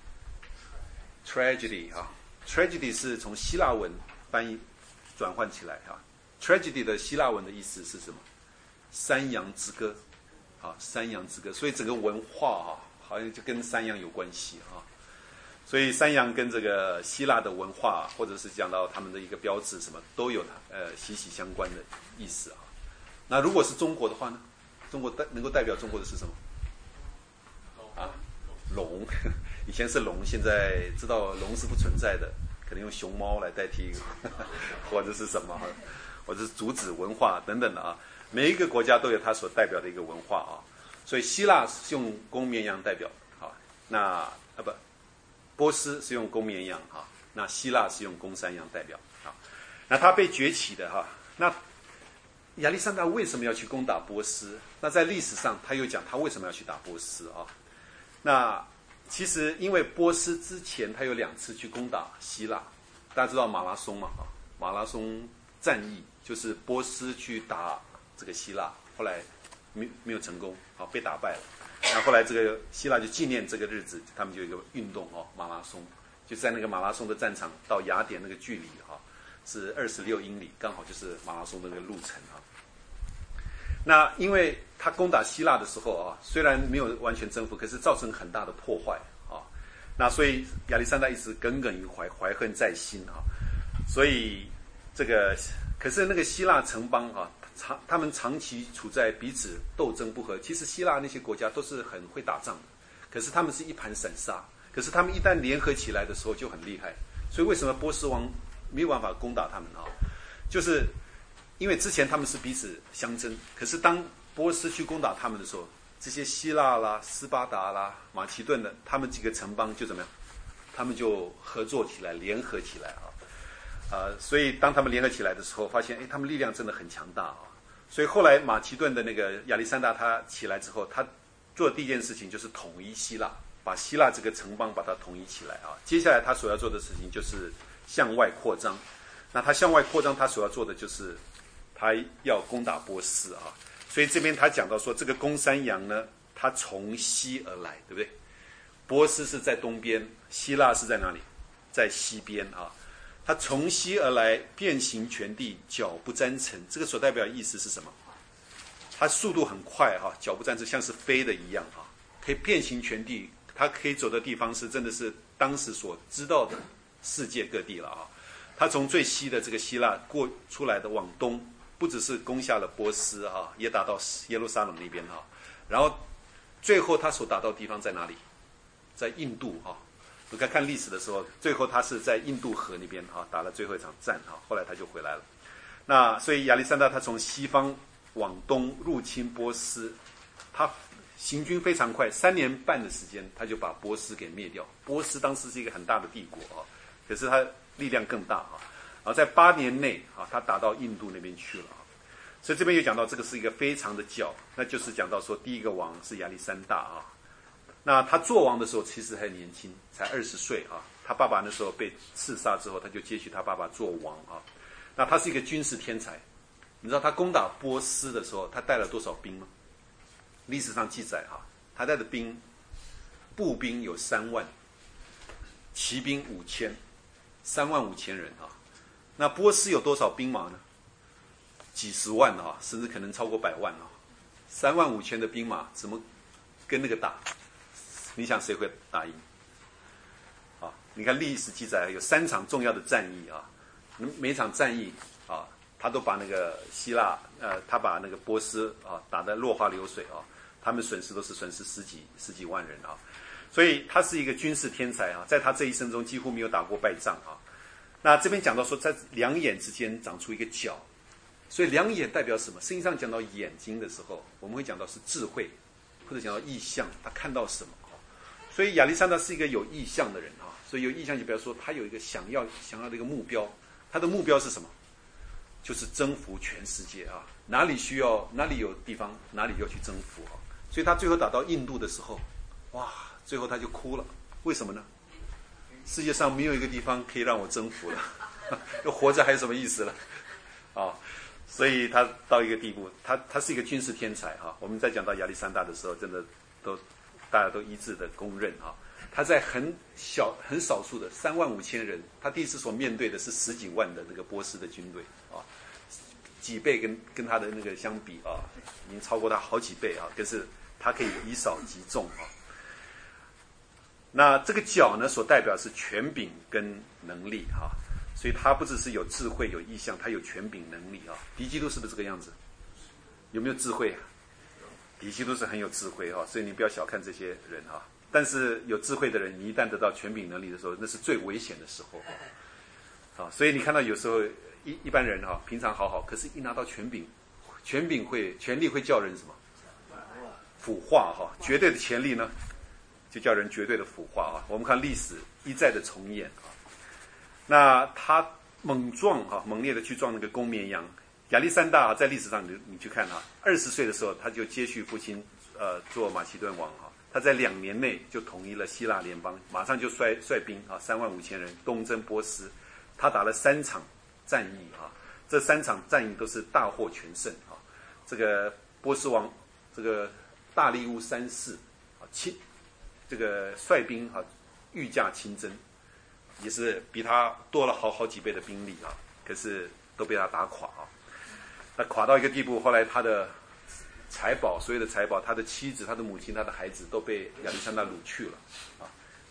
Speaker 1: ？tragedy 啊 ，tragedy 是从希腊文翻译转换起来啊。tragedy 的希腊文的意思是什么？山羊之歌啊，山羊之歌。所以整个文化啊，好像就跟山羊有关系啊。所以山羊跟这个希腊的文化，或者是讲到他们的一个标志，什么都有呃息息相关的意思啊。那如果是中国的话呢？中国代能够代表中国的是什么？啊，龙。以前是龙，现在知道龙是不存在的，可能用熊猫来代替，或者是什么，或者是竹子文化等等的啊。每一个国家都有它所代表的一个文化啊。所以希腊是用公绵羊代表啊，那啊不。波斯是用公绵羊哈，那希腊是用公山羊代表啊。那他被崛起的哈，那亚历山大为什么要去攻打波斯？那在历史上他又讲他为什么要去打波斯啊？那其实因为波斯之前他有两次去攻打希腊，大家知道马拉松嘛啊？马拉松战役就是波斯去打这个希腊，后来没没有成功，好被打败了。那后来这个希腊就纪念这个日子，他们就有一个运动哦，马拉松，就在那个马拉松的战场到雅典那个距离哈、哦、是二十六英里，刚好就是马拉松的那个路程啊。那因为他攻打希腊的时候啊，虽然没有完全征服，可是造成很大的破坏啊。 那所以亚历山大一直耿耿于怀，怀恨在心啊。所以这个可是那个希腊城邦啊，长他们长期处在彼此斗争不和。其实希腊那些国家都是很会打仗的，可是他们是一盘散沙。可是他们一旦联合起来的时候就很厉害。所以为什么波斯王没有办法攻打他们啊？就是因为之前他们是彼此相争，可是当波斯去攻打他们的时候，这些希腊啦、斯巴达啦、马其顿的，他们几个城邦就怎么样？他们就合作起来，联合起来啊，啊、呃，所以当他们联合起来的时候，发现哎，他们力量真的很强大啊。所以后来马其顿的那个亚历山大他起来之后，他做的第一件事情就是统一希腊，把希腊这个城邦把它统一起来啊。接下来他所要做的事情就是向外扩张。那他向外扩张，他所要做的就是他要攻打波斯啊。所以这边他讲到说，这个公山羊呢，它从西而来，对不对？波斯是在东边，希腊是在哪里？在西边啊。它从西而来，遍行全地，脚不沾尘。这个所代表的意思是什么？它速度很快哈、啊，脚不沾尘，像是飞的一样啊，可以遍行全地。它可以走的地方是真的是当时所知道的世界各地了啊。它从最西的这个希腊过出来的往东。不只是攻下了波斯啊，也打到耶路撒冷那边啊，然后最后他所打到的地方在哪里？在印度啊。我在看历史的时候，最后他是在印度河那边啊打了最后一场战啊，后来他就回来了。那所以亚历山大他从西方往东入侵波斯，他行军非常快，三年半的时间他就把波斯给灭掉。波斯当时是一个很大的帝国啊，可是他力量更大啊。然后在八年内啊，他打到印度那边去了啊，所以这边又讲到这个是一个非常的角，那就是讲到说第一个王是亚历山大啊。那他做王的时候其实还年轻，才二十岁啊。他爸爸那时候被刺杀之后，他就接续他爸爸做王啊。那他是一个军事天才，你知道他攻打波斯的时候，他带了多少兵吗？历史上记载啊，他带的兵，步兵有三万，骑兵五千，三万五千人啊。那波斯有多少兵马呢？几十万啊，甚至可能超过百万啊。三万五千的兵马怎么跟那个打？你想谁会打赢？啊，你看历史记载有三场重要的战役啊，每场战役啊，他都把那个希腊呃，他把那个波斯啊打得落花流水啊，他们损失都是损失十几十几万人啊，所以他是一个军事天才啊，在他这一生中几乎没有打过败仗啊。那这边讲到说，在两眼之间长出一个角，所以两眼代表什么？圣经上讲到眼睛的时候，我们会讲到是智慧，或者讲到意象，他看到什么？所以亚历山大是一个有意象的人啊，所以有意象就表示说他有一个想要想要的一个目标，他的目标是什么？就是征服全世界啊！哪里需要哪里有地方，哪里就要去征服啊！所以他最后打到印度的时候，哇，最后他就哭了，为什么呢？世界上没有一个地方可以让我征服了，又活着还有什么意思了？啊，所以他到一个地步，他他是一个军事天才哈、啊。我们在讲到亚历山大的时候，真的都大家都一致的公认啊，他在很小很少数的三万五千人，他第一次所面对的是十几万的那个波斯的军队啊，几倍跟跟他的那个相比啊，已经超过他好几倍啊，可是他可以以少击众啊。那这个角呢，所代表是权柄跟能力哈、啊，所以他不只是有智慧有意象，他有权柄能力啊。敌基督是不是这个样子？有没有智慧？敌基督是很有智慧哈、啊，所以你不要小看这些人哈、啊。但是有智慧的人，你一旦得到权柄能力的时候，那是最危险的时候啊。所以你看到有时候一一般人哈、啊，平常好好，可是一拿到权柄，权柄会权力会叫人什么？腐化哈、啊，绝对的权力呢？就叫人绝对的腐化啊！我们看历史一再的重演啊。那他猛撞哈、啊，猛烈的去撞那个公绵羊。亚历山大、啊、在历史上你你去看啊，二十岁的时候他就接续父亲呃做马其顿王哈、啊。他在两年内就统一了希腊联邦，马上就率率兵啊三万五千人东征波斯。他打了三场战役啊，这三场战役都是大获全胜啊。这个波斯王这个大利乌三世啊亲。这个率兵啊，御驾亲征，也是比他多了好好几倍的兵力啊，可是都被他打垮啊。那垮到一个地步，后来他的财宝，所有的财宝，他的妻子、他的母亲、他的孩子都被亚历山大掳去了啊。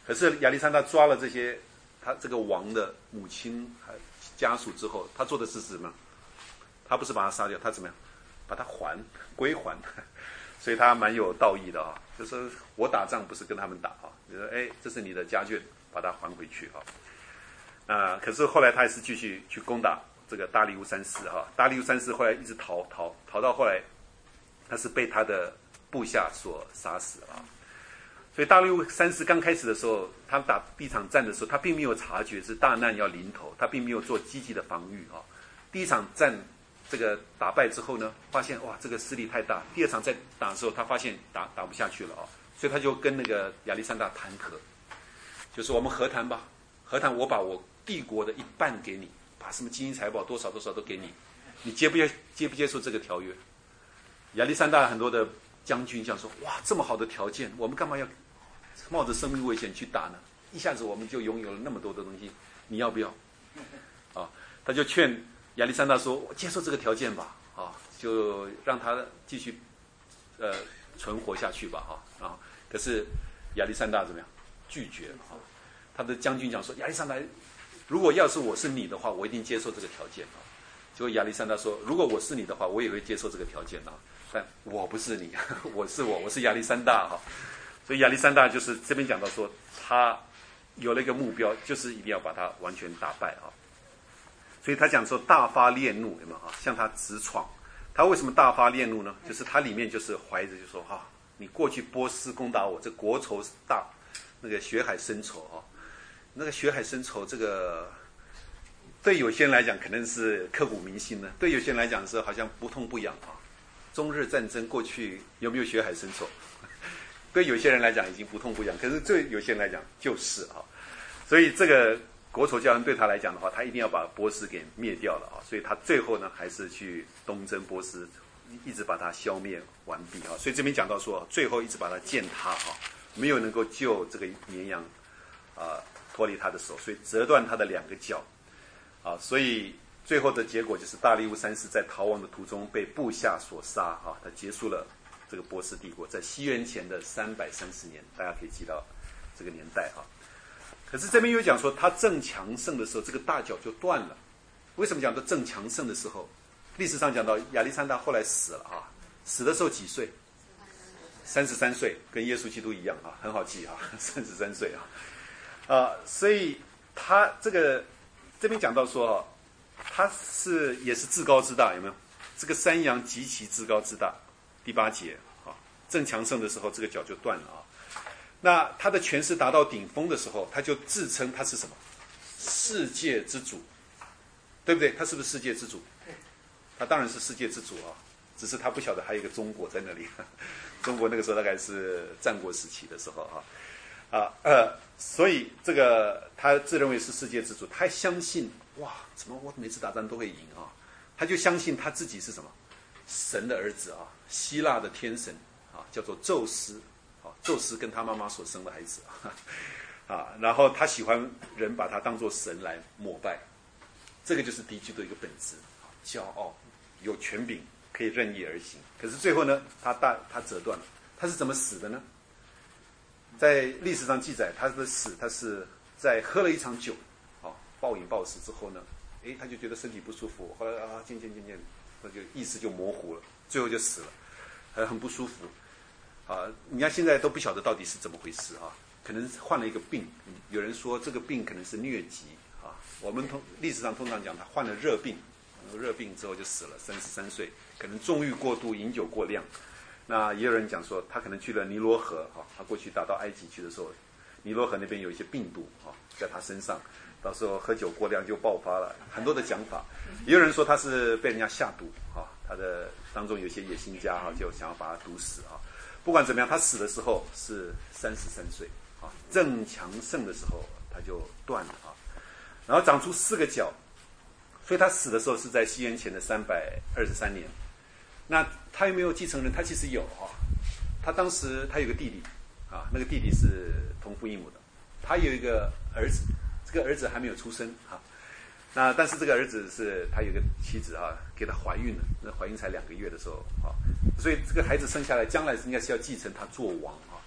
Speaker 1: 可是亚历山大抓了这些他这个王的母亲还家属之后，他做的是什么？他不是把他杀掉，他怎么样？把他还归还。所以他蛮有道义的啊，就是我打仗不是跟他们打啊，你说哎，这是你的家眷，把它还回去啊。啊，可是后来他还是继续去攻打这个大利乌三世哈。大利乌三世后来一直逃逃逃到后来，他是被他的部下所杀死啊。所以大利乌三世刚开始的时候，他打第一场战的时候，他并没有察觉是大难要临头，他并没有做积极的防御啊。第一场战这个打败之后呢，发现哇这个势力太大。第二场再打的时候，他发现打打不下去了啊，所以他就跟那个亚历山大谈和，就是我们和谈吧，和谈我把我帝国的一半给你，把什么金银财宝多少多少都给你，你接不接接不接受这个条约？亚历山大很多的将军想说，哇这么好的条件，我们干嘛要冒着生命危险去打呢？一下子我们就拥有了那么多的东西，你要不要？啊，他就劝亚历山大说：“我接受这个条件吧，啊，就让他继续，呃，存活下去吧，哈啊。可是亚历山大怎么样？拒绝了啊。他的将军讲说：亚历山大，如果要是我是你的话，我一定接受这个条件啊。结果亚历山大说：如果我是你的话，我也会接受这个条件啊。但我不是你，我是我，我是亚历山大哈。所以亚历山大就是这边讲到说，他有了一个目标，就是一定要把他完全打败啊。”所以他讲说大发烈怒，有没有啊？向他直闯。他为什么大发烈怒呢？就是他里面就是怀着就说哈、啊，你过去波斯攻打我，这国仇大，那个血海深仇啊，那个血海深仇，这个对有些人来讲可能是刻骨铭心的，对有些人来讲是好像不痛不痒啊。中日战争过去有没有血海深仇？对有些人来讲已经不痛不痒，可是对有些人来讲就是啊。所以这个国仇家恨对他来讲的话，他一定要把波斯给灭掉了啊！所以他最后呢，还是去东征波斯，一直把它消灭完毕啊！所以这边讲到说，最后一直把它践踏啊，没有能够救这个绵羊啊脱离他的手，所以折断他的两个脚啊！所以最后的结果就是大利乌三世在逃亡的途中被部下所杀啊！他结束了这个波斯帝国，在西元前的三百三十年，大家可以记到这个年代啊。可是这边又讲说，他正强盛的时候，这个大脚就断了。为什么讲到正强盛的时候？历史上讲到亚历山大后来死了啊，死的时候几岁？三十三岁，跟耶稣基督一样啊，很好记啊，三十三岁啊，啊、呃，所以他这个这边讲到说啊，他是也是至高之大，有没有？这个山羊极其至高之大，第八节啊，正强盛的时候，这个脚就断了啊。那他的权势达到顶峰的时候，他就自称他是什么？世界之主，对不对？他是不是世界之主？他当然是世界之主啊，只是他不晓得还有一个中国在那里。中国那个时候大概是战国时期的时候啊，啊呃，所以这个他自认为是世界之主，他相信哇，怎么我每次打仗都会赢啊？他就相信他自己是什么？神的儿子啊，希腊的天神啊，叫做宙斯。宙斯跟他妈妈所生的孩子啊，啊，然后他喜欢人把他当作神来膜拜，这个就是敌军的一个本质，骄傲，有权柄，可以任意而行。可是最后呢，他大他折断了，他是怎么死的呢？在历史上记载，他的死，他是在喝了一场酒，啊，暴饮暴食之后呢，诶，他就觉得身体不舒服，后来啊，渐渐渐渐，那就意识就模糊了，最后就死了，还很不舒服。啊，人家现在都不晓得到底是怎么回事啊，可能患了一个病，有人说这个病可能是疟疾啊。我们通历史上通常讲他患了热病，热病之后就死了，三十三岁，可能纵欲过度，饮酒过量。那也有人讲说他可能去了尼罗河啊，他过去打到埃及去的时候，尼罗河那边有一些病毒啊，在他身上，到时候喝酒过量就爆发了，很多的讲法。也有人说他是被人家下毒啊，他的当中有些野心家哈、啊，就想要把他毒死啊。不管怎么样，他死的时候是三十三岁啊，正强盛的时候他就断了啊，然后长出四个角，所以他死的时候是在西元前的三百二十三年。那他有没有继承人？他其实有啊，他当时他有个弟弟啊，那个弟弟是同父异母的，他有一个儿子，这个儿子还没有出生啊。那但是这个儿子是他有个妻子啊，给他怀孕了，那怀孕才两个月的时候啊，所以这个孩子生下来，将来应该是要继承他做王啊。可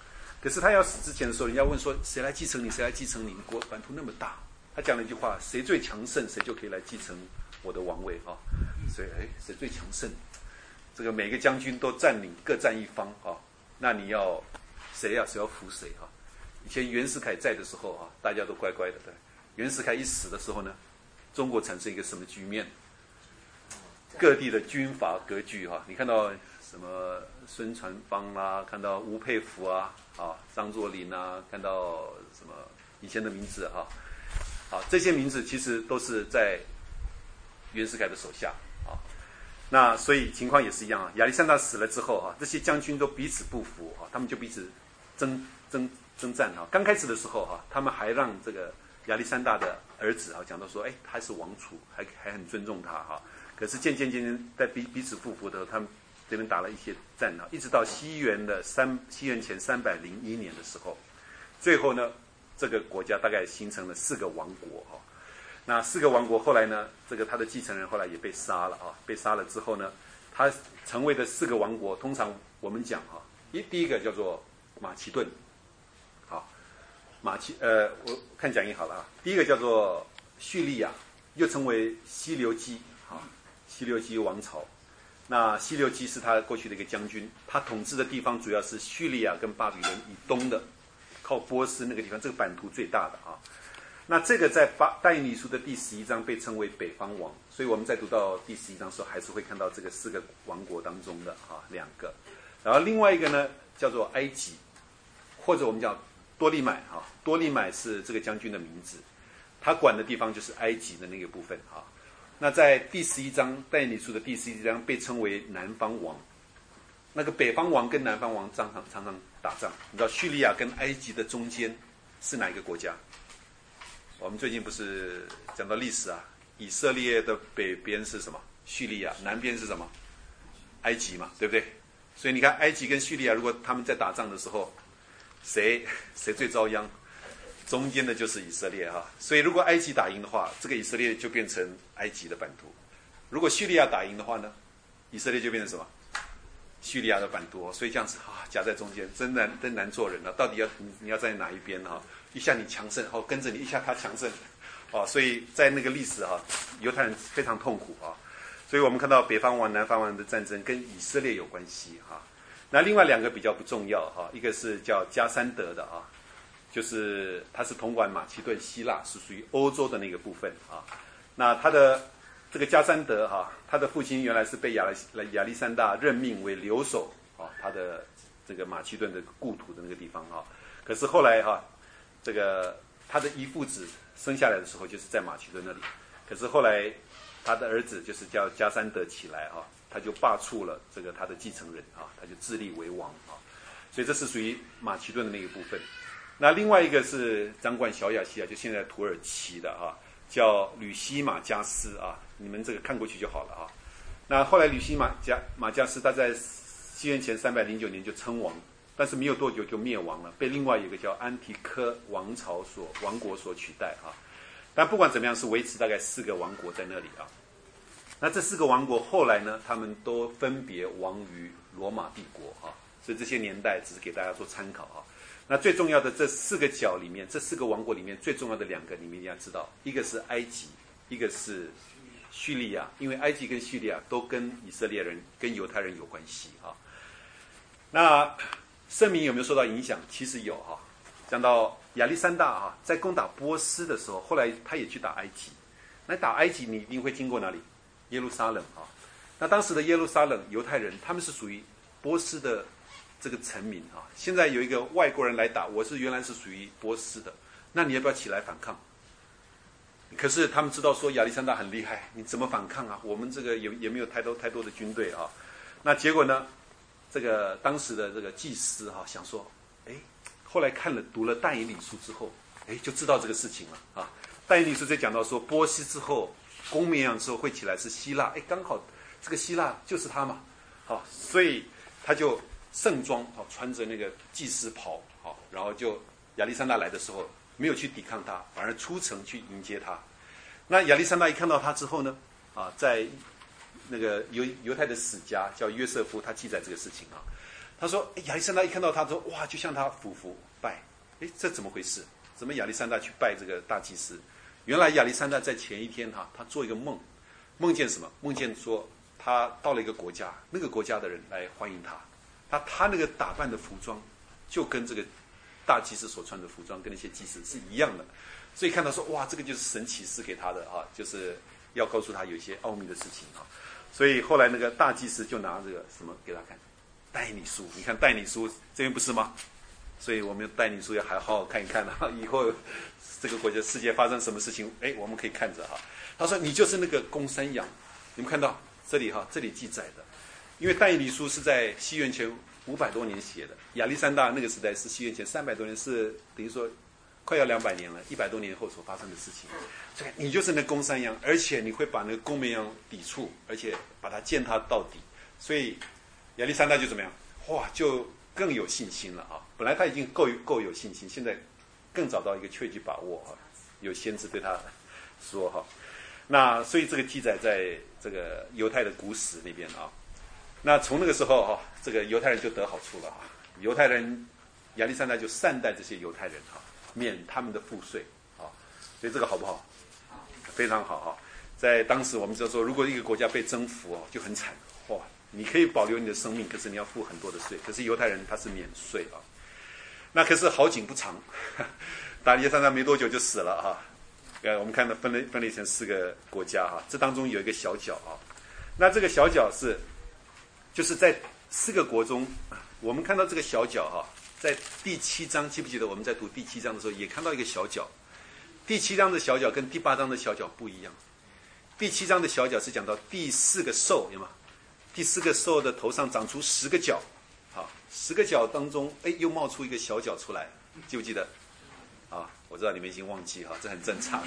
Speaker 1: 可是他要死之前的时候，人家问说谁来继承你？谁来继承你？你国版图那么大，他讲了一句话：谁最强盛，谁就可以来继承我的王位啊。所以，哎，谁最强盛？这个每个将军都占领各占一方啊。那你要谁呀、啊？谁要服谁啊？以前袁世凯在的时候啊，大家都乖乖的。对，袁世凯一死的时候呢，中国产生一个什么局面？各地的军阀割据哈、啊，你看到什么孙传芳啦、啊，看到吴佩孚啊，啊张作霖啊，看到什么以前的名字哈、啊，好，这些名字其实都是在袁世凯的手下啊。那所以情况也是一样啊。亚历山大死了之后啊，这些将军都彼此不服啊，他们就彼此争争征战啊。刚开始的时候哈、啊，他们还让这个亚历山大的儿子啊讲到说，哎，他是王储，还还很尊重他哈、啊。可是渐渐渐渐在彼彼此不服的时候，他们这边打了一些战啊，一直到西元的三西元前三百零一年的时候，最后呢，这个国家大概形成了四个王国哈、啊。那四个王国后来呢，这个他的继承人后来也被杀了啊，被杀了之后呢，他成为的四个王国，通常我们讲哈、啊，一第一个叫做马其顿，好，马其呃，我看讲义好了啊，第一个叫做叙利亚，又称为西流基。西流基王朝，那西流基是他过去的一个将军，他统治的地方主要是叙利亚跟巴比伦以东的，靠波斯那个地方，这个版图最大的啊。那这个在巴但以理书的第十一章被称为北方王，所以我们在读到第十一章的时候，还是会看到这个四个王国当中的啊两个，然后另外一个呢叫做埃及，或者我们叫多利买啊，多利买是这个将军的名字，他管的地方就是埃及的那个部分啊。那在第十一章但以理书的第十一章被称为南方王，那个北方王跟南方王常常常常打仗。你知道叙利亚跟埃及的中间是哪一个国家？我们最近不是讲到历史啊，以色列的北边是什么？叙利亚，南边是什么？埃及嘛，对不对？所以你看埃及跟叙利亚，如果他们在打仗的时候，谁谁最遭殃？中间的就是以色列哈，所以如果埃及打赢的话，这个以色列就变成埃及的版图；如果叙利亚打赢的话呢，以色列就变成什么？叙利亚的版图。所以这样子啊，夹在中间，真难真难做人了。到底要你你要在哪一边哈？一下你强盛，哦跟着你；一下他强盛，哦，所以在那个历史哈，犹太人非常痛苦啊。所以我们看到北方王、南方王的战争跟以色列有关系哈。那另外两个比较不重要哈，一个是叫加山德的啊。就是他是统管马其顿、希腊，是属于欧洲的那个部分啊。那他的这个加山德哈、啊，他的父亲原来是被亚历亚历山大任命为留守啊，他的这个马其顿的故土的那个地方啊。可是后来哈、啊，这个他的遗父子生下来的时候就是在马其顿那里，可是后来他的儿子就是叫加山德起来啊，他就罢黜了这个他的继承人啊，他就自立为王啊。所以这是属于马其顿的那个部分。那另外一个是掌管小亚细亚，就现在土耳其的啊，叫吕西马加斯啊，你们这个看过去就好了啊。那后来吕西马加马加斯他在西元前三百零九年就称王，但是没有多久就灭亡了，被另外一个叫安提柯王朝所王国所取代啊。但不管怎么样，是维持大概四个王国在那里啊。那这四个王国后来呢，他们都分别亡于罗马帝国啊，所以这些年代只是给大家做参考啊。那最重要的这四个角里面，这四个王国里面最重要的两个，你们一定要知道，一个是埃及，一个是叙利亚，因为埃及跟叙利亚都跟以色列人、跟犹太人有关系啊。那圣民有没有受到影响？其实有啊。讲到亚历山大啊，在攻打波斯的时候，后来他也去打埃及。那打埃及，你一定会经过哪里？耶路撒冷啊。那当时的耶路撒冷犹太人，他们是属于波斯的这个臣民啊，现在有一个外国人来打，我是原来是属于波斯的，那你要不要起来反抗？可是他们知道说亚历山大很厉害，你怎么反抗啊？我们这个也也没有太多太多的军队啊。那结果呢，这个当时的这个祭司哈、啊、想说，哎，后来看了读了但以理书之后，哎，就知道这个事情了啊。但以理书在讲到说波斯之后攻灭洋之后会起来是希腊，哎，刚好这个希腊就是他嘛，好、啊，所以他就盛装啊，穿着那个祭司袍，好，然后就亚历山大来的时候没有去抵抗他，反而出城去迎接他。那亚历山大一看到他之后呢，啊，在那个犹犹太的史家叫约瑟夫，他记载这个事情啊， 他说亚历山大一看到他说哇，就向他俯伏拜，哎，这怎么回事？怎么亚历山大去拜这个大祭司？原来亚历山大在前一天哈，他做一个梦，梦见什么？梦见说他到了一个国家，那个国家的人来欢迎他，他他那个打扮的服装就跟这个大祭司所穿的服装跟那些祭司是一样的，所以看到说哇，这个就是神启示给他的啊，就是要告诉他有一些奥秘的事情啊。所以后来那个大祭司就拿这个什么给他看，但以理书，你看但以理书这边不是吗？所以我们但以理书要还好好看一看啊，以后这个国家世界发生什么事情，哎，我们可以看着哈。他说你就是那个公山羊，你们看到这里哈，这里记载的，因为但以理书是在西元前五百多年写的，亚历山大那个时代是西元前三百多年，是等于说快要两百年了，一百多年后所发生的事情。所以你就是那公山羊，而且你会把那个公绵羊抵触，而且把它践踏到底。所以亚历山大就怎么样？哇，就更有信心了啊！本来他已经够够有信心，现在更找到一个确据把握啊。有先知对他说哈，那所以这个记载在这个犹太的古史那边啊。那从那个时候哈，这个犹太人就得好处了啊。犹太人亚历山大就善待这些犹太人哈，免他们的赋税啊。所以这个好不好？非常好哈。在当时我们就说，如果一个国家被征服哦，就很惨哇。你可以保留你的生命，可是你要付很多的税。可是犹太人他是免税啊。那可是好景不长，亚历山大没多久就死了啊。呃，我们看到分类分类成四个国家哈，这当中有一个小角啊。那这个小角是，就是在四个国中，我们看到这个小角哈，在第七章，记不记得我们在读第七章的时候也看到一个小角？第七章的小角跟第八章的小角不一样。第七章的小角是讲到第四个兽，有吗？第四个兽的头上长出十个角，好，十个角当中，哎，又冒出一个小角出来，记不记得？啊，我知道你们已经忘记哈，这很正常。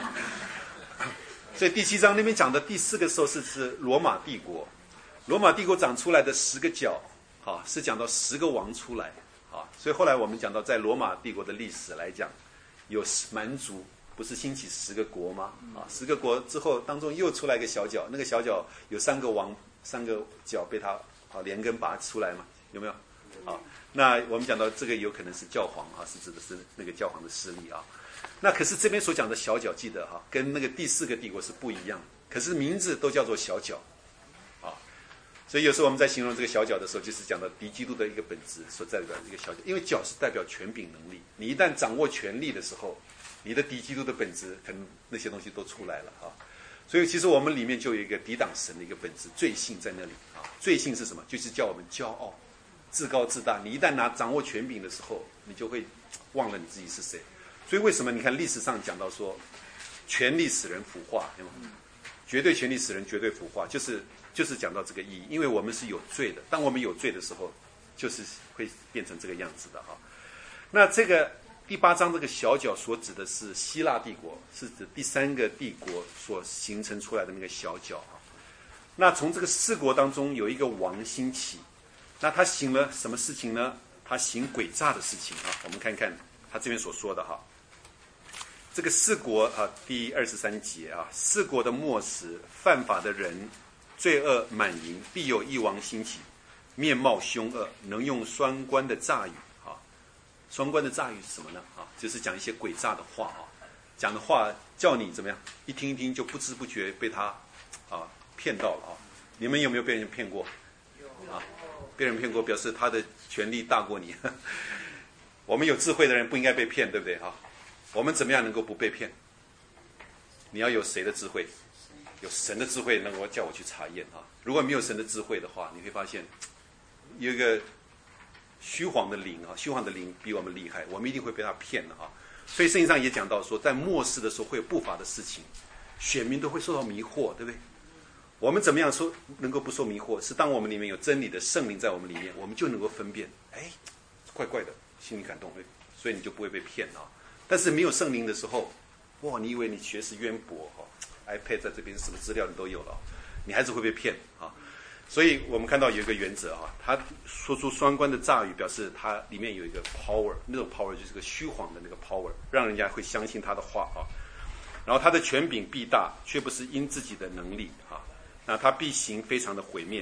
Speaker 1: 所以第七章那边讲的第四个兽是指罗马帝国，罗马帝国长出来的十个角，啊，是讲到十个王出来，啊，所以后来我们讲到在罗马帝国的历史来讲，有蛮族。不是兴起十个国吗？啊，十个国之后，当中又出来一个小角，那个小角有三个王，三个角被他啊连根拔出来嘛，有没有？啊，那我们讲到这个有可能是教皇啊，是指的是那个教皇的势力啊。那可是这边所讲的小角，记得哈、啊，跟那个第四个帝国是不一样，可是名字都叫做小角，啊，所以有时候我们在形容这个小角的时候，就是讲到敌基督的一个本质所代表的一个小角，因为角是代表权柄能力，你一旦掌握权力的时候。你的敌基督的本质，可能那些东西都出来了啊，所以其实我们里面就有一个抵挡神的一个本质，罪性在那里啊。罪性是什么？就是叫我们骄傲、自高自大。你一旦拿掌握权柄的时候，你就会忘了你自己是谁。所以为什么你看历史上讲到说，权力使人腐化，对吗？绝对权力使人绝对腐化，就是就是讲到这个意义。因为我们是有罪的，当我们有罪的时候，就是会变成这个样子的啊。那这个。第八章这个小角所指的是希腊帝国，是指第三个帝国所形成出来的那个小角啊。那从这个四国当中有一个王兴起，那他行了什么事情呢？他行诡诈的事情啊。我们看看他这边所说的哈，这个四国啊，第二十三节啊，四国的末时，犯法的人，罪恶满盈，必有一王兴起，面貌凶恶，能用双关的诈语。双关的诈语是什么呢？啊，就是讲一些诡诈的话啊，讲的话叫你怎么样，一听一听就不知不觉被他啊骗到了啊。你们有没有被人骗过？啊，被人骗过，表示他的权力大过你。我们有智慧的人不应该被骗，对不对啊？我们怎么样能够不被骗？你要有谁的智慧？有神的智慧能够叫我去查验啊。如果没有神的智慧的话，你会发现有一个。虚晃的灵啊，虚晃的灵比我们厉害，我们一定会被他骗的啊。所以圣经上也讲到说，在末世的时候会有不法的事情，选民都会受到迷惑，对不对？我们怎么样说能够不受迷惑？是当我们里面有真理的圣灵在我们里面，我们就能够分辨，哎，怪怪的，心里感动，所以你就不会被骗啊。但是没有圣灵的时候，哇，你以为你学识渊博哈 ，iPad 在这边什么资料你都有了，你还是会被骗啊。所以我们看到有一个原则啊，他说出双关的诈语，表示他里面有一个 power， 那种 power 就是个虚晃的那个 power， 让人家会相信他的话啊。然后他的权柄必大，却不是因自己的能力啊。那他必行非常的毁灭啊。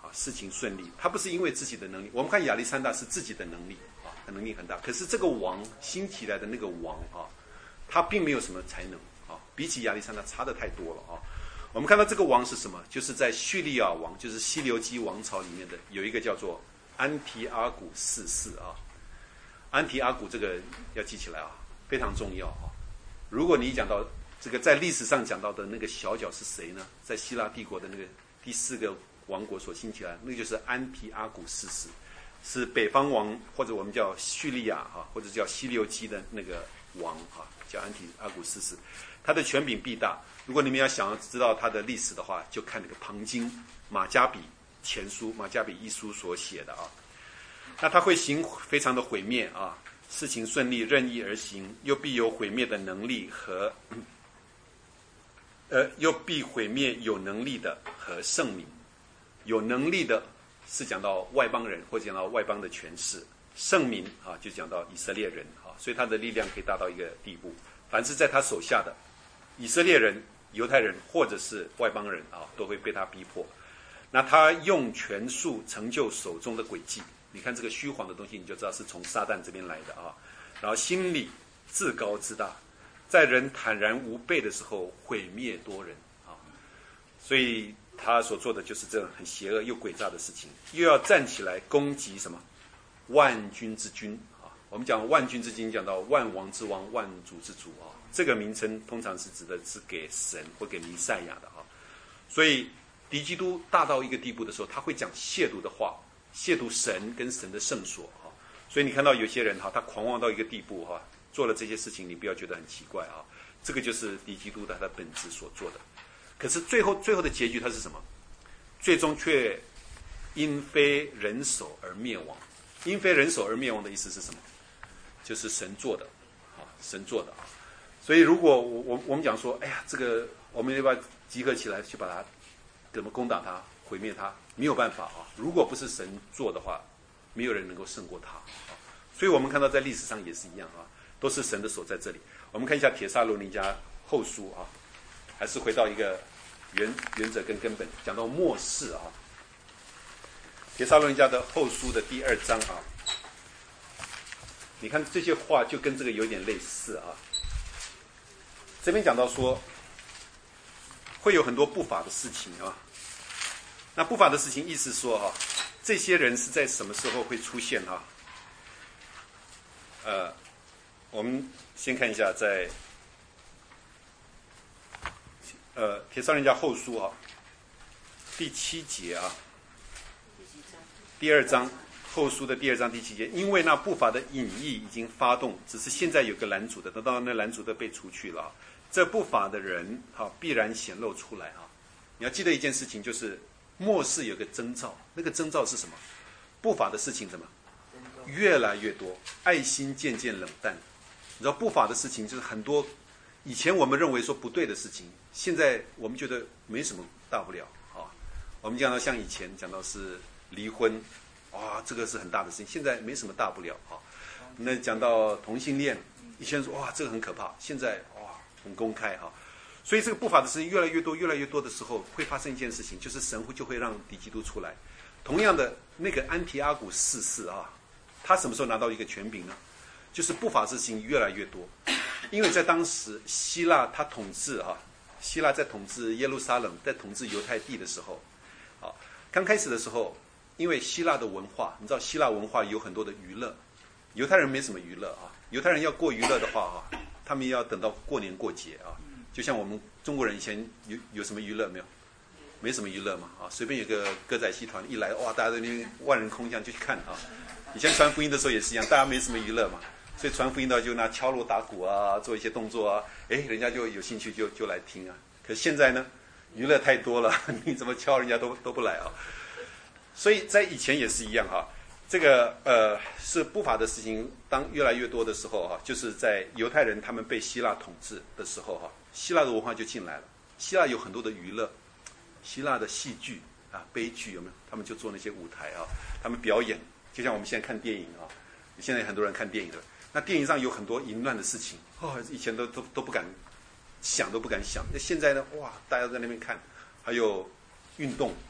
Speaker 1: 啊，事情顺利。他不是因为自己的能力，我们看亚历山大是自己的能力啊，能力很大。可是这个王兴起来的那个王啊，他并没有什么才能啊，比起亚历山大差的太多了啊。我们看到这个王是什么？就是在叙利亚王，就是西流基王朝里面的有一个叫做安提阿古四世啊。安提阿古这个要记起来啊，非常重要啊。如果你讲到这个在历史上讲到的那个小角是谁呢？在希腊帝国的那个第四个王国所兴起来，那就是安提阿古四世，是北方王，或者我们叫叙利亚哈，或者叫西流基的那个王哈，叫安提阿古四世。他的权柄必大。如果你们要想要知道他的历史的话，就看那个庞经马加比前书、马加比一书所写的啊。那他会行非常的毁灭啊，事情顺利，任意而行，又必有毁灭的能力和，呃，又必毁灭有能力的和圣民。有能力的是讲到外邦人，或者讲到外邦的权势；圣民啊，就讲到以色列人啊，所以他的力量可以达到一个地步。凡是在他手下的以色列人、犹太人或者是外邦人啊，都会被他逼迫。那他用权术成就手中的诡计。你看这个虚晃的东西，你就知道是从撒旦这边来的啊。然后心里自高自大，在人坦然无备的时候毁灭多人啊。所以他所做的就是这样很邪恶又诡诈的事情，又要站起来攻击什么万军之君啊。我们讲万军之君，讲到万王之王、万主之主啊。这个名称通常是指的是给神或给弥赛亚的啊。所以敌基督大到一个地步的时候，他会讲亵渎的话。亵渎神跟神的圣所啊，所以你看到有些人哈，他狂妄到一个地步哈，做了这些事情，你不要觉得很奇怪啊，这个就是敌基督的他的本质所做的。可是最后最后的结局他是什么？最终却因非人手而灭亡。因非人手而灭亡的意思是什么？就是神做的啊，神做的啊。所以如果我我我们讲说，哎呀，这个我们要不要集合起来去把它怎么攻打它、毁灭它？没有办法啊！如果不是神做的话，没有人能够胜过他啊！所以我们看到在历史上也是一样啊，都是神的手在这里。我们看一下帖撒罗尼迦后书啊，还是回到一个原原则跟根本，讲到末世啊。帖撒罗尼迦的后书的第二章啊，你看这些话就跟这个有点类似啊。这边讲到说，会有很多不法的事情啊。那不法的事情，意思说哈，这些人是在什么时候会出现哈？呃，我们先看一下在呃帖撒罗尼迦后书啊，第七节啊，第二章后书的第二章第七节，因为那不法的隐意已经发动，只是现在有个拦阻的，等到那拦阻的被除去了，这不法的人哈必然显露出来啊。你要记得一件事情，就是末世有个征兆，那个征兆是什么？不法的事情怎么越来越多，爱心渐渐冷淡。你知道不法的事情就是很多，以前我们认为说不对的事情，现在我们觉得没什么大不了啊。我们讲到像以前讲到是离婚，哇，这个是很大的事情，现在没什么大不了啊。那讲到同性恋，以前说哇这个很可怕，现在哇很公开哈。所以这个不法的事情越来越多，越来越多的时候，会发生一件事情，就是神会就会让敌基督出来。同样的，那个安提阿古四世啊，他什么时候拿到一个权柄呢？就是不法事情越来越多，因为在当时希腊他统治啊，希腊在统治耶路撒冷，在统治犹太地的时候，啊，刚开始的时候，因为希腊的文化，你知道希腊文化有很多的娱乐，犹太人没什么娱乐啊，犹太人要过娱乐的话啊，他们要等到过年过节啊。就像我们中国人以前有有什么娱乐没有？没什么娱乐嘛啊，随便有个歌仔戏团一来，哇，大家在那边万人空巷就去看啊。以前传福音的时候也是一样，大家没什么娱乐嘛，所以传福音的就拿敲锣打鼓啊，做一些动作啊，哎，人家就有兴趣就就来听啊。可是现在呢，娱乐太多了，你怎么敲人家都都不来啊。所以在以前也是一样哈。这个呃是不法的事情，当越来越多的时候哈，就是在犹太人他们被希腊统治的时候哈，希腊的文化就进来了。希腊有很多的娱乐，希腊的戏剧啊、悲剧有没有？他们就做那些舞台啊，他们表演，就像我们现在看电影啊，现在很多人看电影的，那电影上有很多淫乱的事情哦，以前都都都不敢想，都不敢想。那现在呢，哇，大家在那边看，还有运动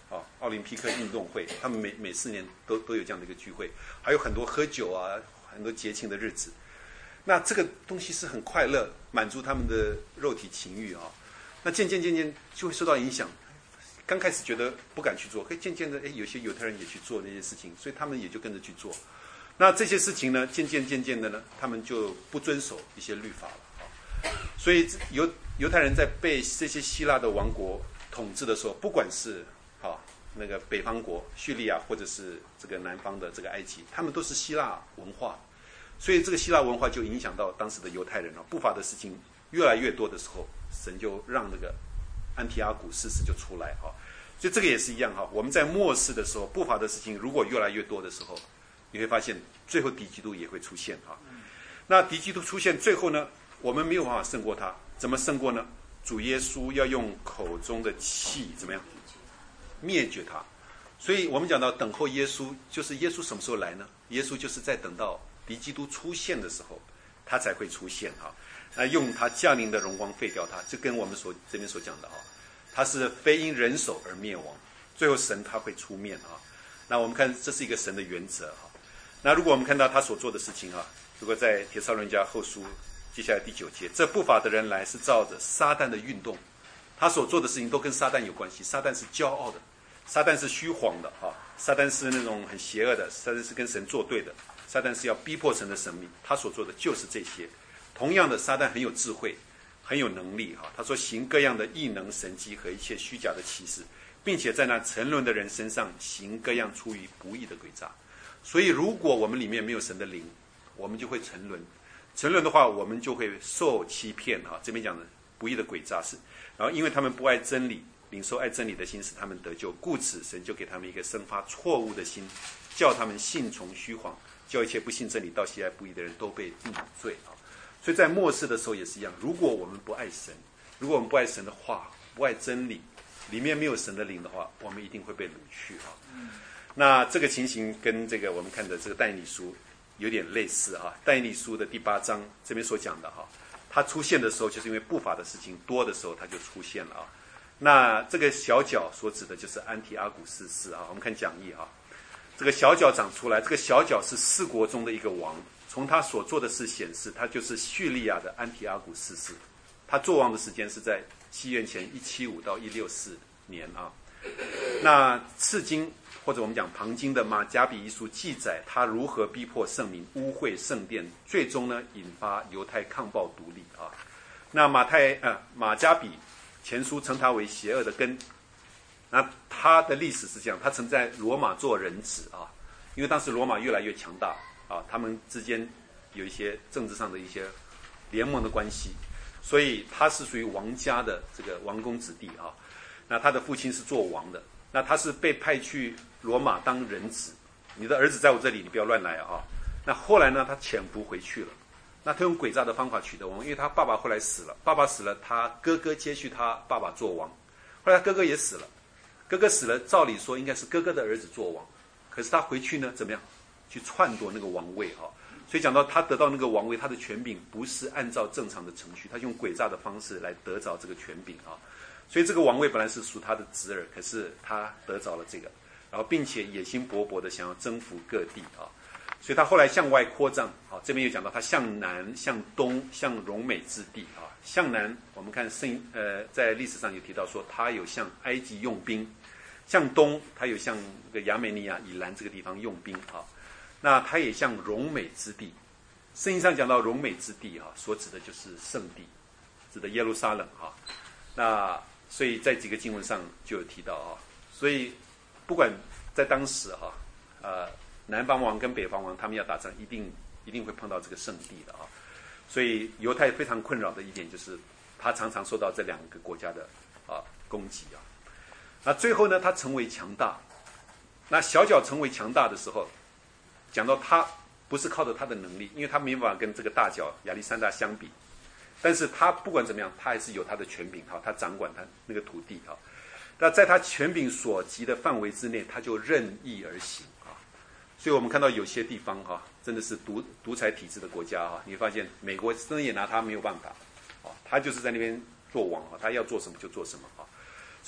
Speaker 1: 啊，奥林匹克运动会，他们每每四年都都有这样的一个聚会，还有很多喝酒啊，很多节庆的日子。那这个东西是很快乐，满足他们的肉体情欲啊。那渐渐渐渐就会受到影响。刚开始觉得不敢去做，可渐渐的，哎，有些犹太人也去做那些事情，所以他们也就跟着去做。那这些事情呢，渐渐渐渐的呢，他们就不遵守一些律法了啊。所以犹犹太人在被这些希腊的王国统治的时候，不管是啊那个北方国叙利亚，或者是这个南方的这个埃及，他们都是希腊文化，所以这个希腊文化就影响到当时的犹太人啊，不法的事情越来越多的时候，神就让那个安提阿古四世就出来哈，所以这个也是一样哈。我们在末世的时候，不法的事情如果越来越多的时候，你会发现最后敌基督也会出现哈。那敌基督出现，最后呢，我们没有办法胜过他，怎么胜过呢？主耶稣要用口中的气怎么样灭绝他。所以我们讲到等候耶稣，就是耶稣什么时候来呢？耶稣就是在等到敌基督出现的时候，他才会出现哈。那用他降临的荣光废掉他，就跟我们所这边所讲的哈，他是非因人手而灭亡，最后神他会出面啊。那我们看这是一个神的原则哈。那如果我们看到他所做的事情啊，如果在帖撒罗尼迦后书接下来第九节，这不法的人来是照着撒旦的运动，他所做的事情都跟撒旦有关系。撒旦是骄傲的，撒旦是虚晃的哈，撒旦是那种很邪恶的，撒旦是跟神作对的，撒旦是要逼迫神的神明，他所做的就是这些。同样的，撒旦很有智慧，很有能力哈。他说行各样的异能神迹和一切虚假的奇事，并且在那沉沦的人身上行各样出于不义的诡诈。所以如果我们里面没有神的灵，我们就会沉沦。沉沦的话，我们就会受欺骗哈。这边讲的不义的诡诈是，然后因为他们不爱真理，领受爱真理的心使他们得救，故此神就给他们一个生发错误的心，叫他们信从虚谎，叫一切不信真理到喜爱不义的人都被定罪啊。所以在末世的时候也是一样，如果我们不爱神，如果我们不爱神的话，不爱真理，里面没有神的灵的话，我们一定会被掳去啊。那这个情形跟这个我们看的这个但以理书有点类似哈。但以理书的第八章这边所讲的哈，它出现的时候就是因为不法的事情多的时候，它就出现了啊。那这个小角所指的就是安提阿古四世啊。我们看讲义啊，这个小角长出来，这个小角是四国中的一个王。从他所做的事显示，他就是叙利亚的安提阿古四世。他作王的时间是在西元前一七五到一六四年啊。那次经或者我们讲旁经的马加比一书记载他如何逼迫圣民、污秽圣殿，最终呢引发犹太抗暴独立啊。那马太呃马加比前书称他为邪恶的根。那他的历史是这样，他曾在罗马做人质啊，因为当时罗马越来越强大。啊，他们之间有一些政治上的一些联盟的关系，所以他是属于王家的这个王公子弟啊。那他的父亲是做王的，那他是被派去罗马当人质，你的儿子在我这里，你不要乱来啊。那后来呢，他潜伏回去了，那他用诡诈的方法取得王，因为他爸爸后来死了，爸爸死了，他哥哥接续他爸爸做王，后来他哥哥也死了，哥哥死了，照理说应该是哥哥的儿子做王，可是他回去呢，怎么样？去篡夺那个王位哈，所以讲到他得到那个王位，他的权柄不是按照正常的程序，他用诡诈的方式来得着这个权柄啊。所以这个王位本来是属他的侄儿，可是他得着了这个，然后并且野心勃勃的想要征服各地啊。所以他后来向外扩张啊，这边又讲到他向南、向东、向荣美之地啊。向南，我们看圣呃在历史上有提到说，他有向埃及用兵；向东，他有向这个亚美尼亚以南这个地方用兵啊。那他也像荣美之地，圣经上讲到荣美之地哈，所指的就是圣地，指的耶路撒冷哈。那所以在几个经文上就有提到啊，所以不管在当时哈，呃，南方王跟北方王他们要打仗，一定一定会碰到这个圣地的啊。所以犹太非常困扰的一点就是，他常常受到这两个国家的啊攻击啊。那最后呢，他成为强大，那小角成为强大的时候。讲到他不是靠着他的能力，因为他没办法跟这个大角亚历山大相比，但是他不管怎么样，他还是有他的权柄哈，他掌管他那个土地哈。那在他权柄所及的范围之内，他就任意而行啊。所以我们看到有些地方哈，真的是独独裁体制的国家哈，你会发现美国真的也拿他没有办法啊，他就是在那边做王啊，他要做什么就做什么啊。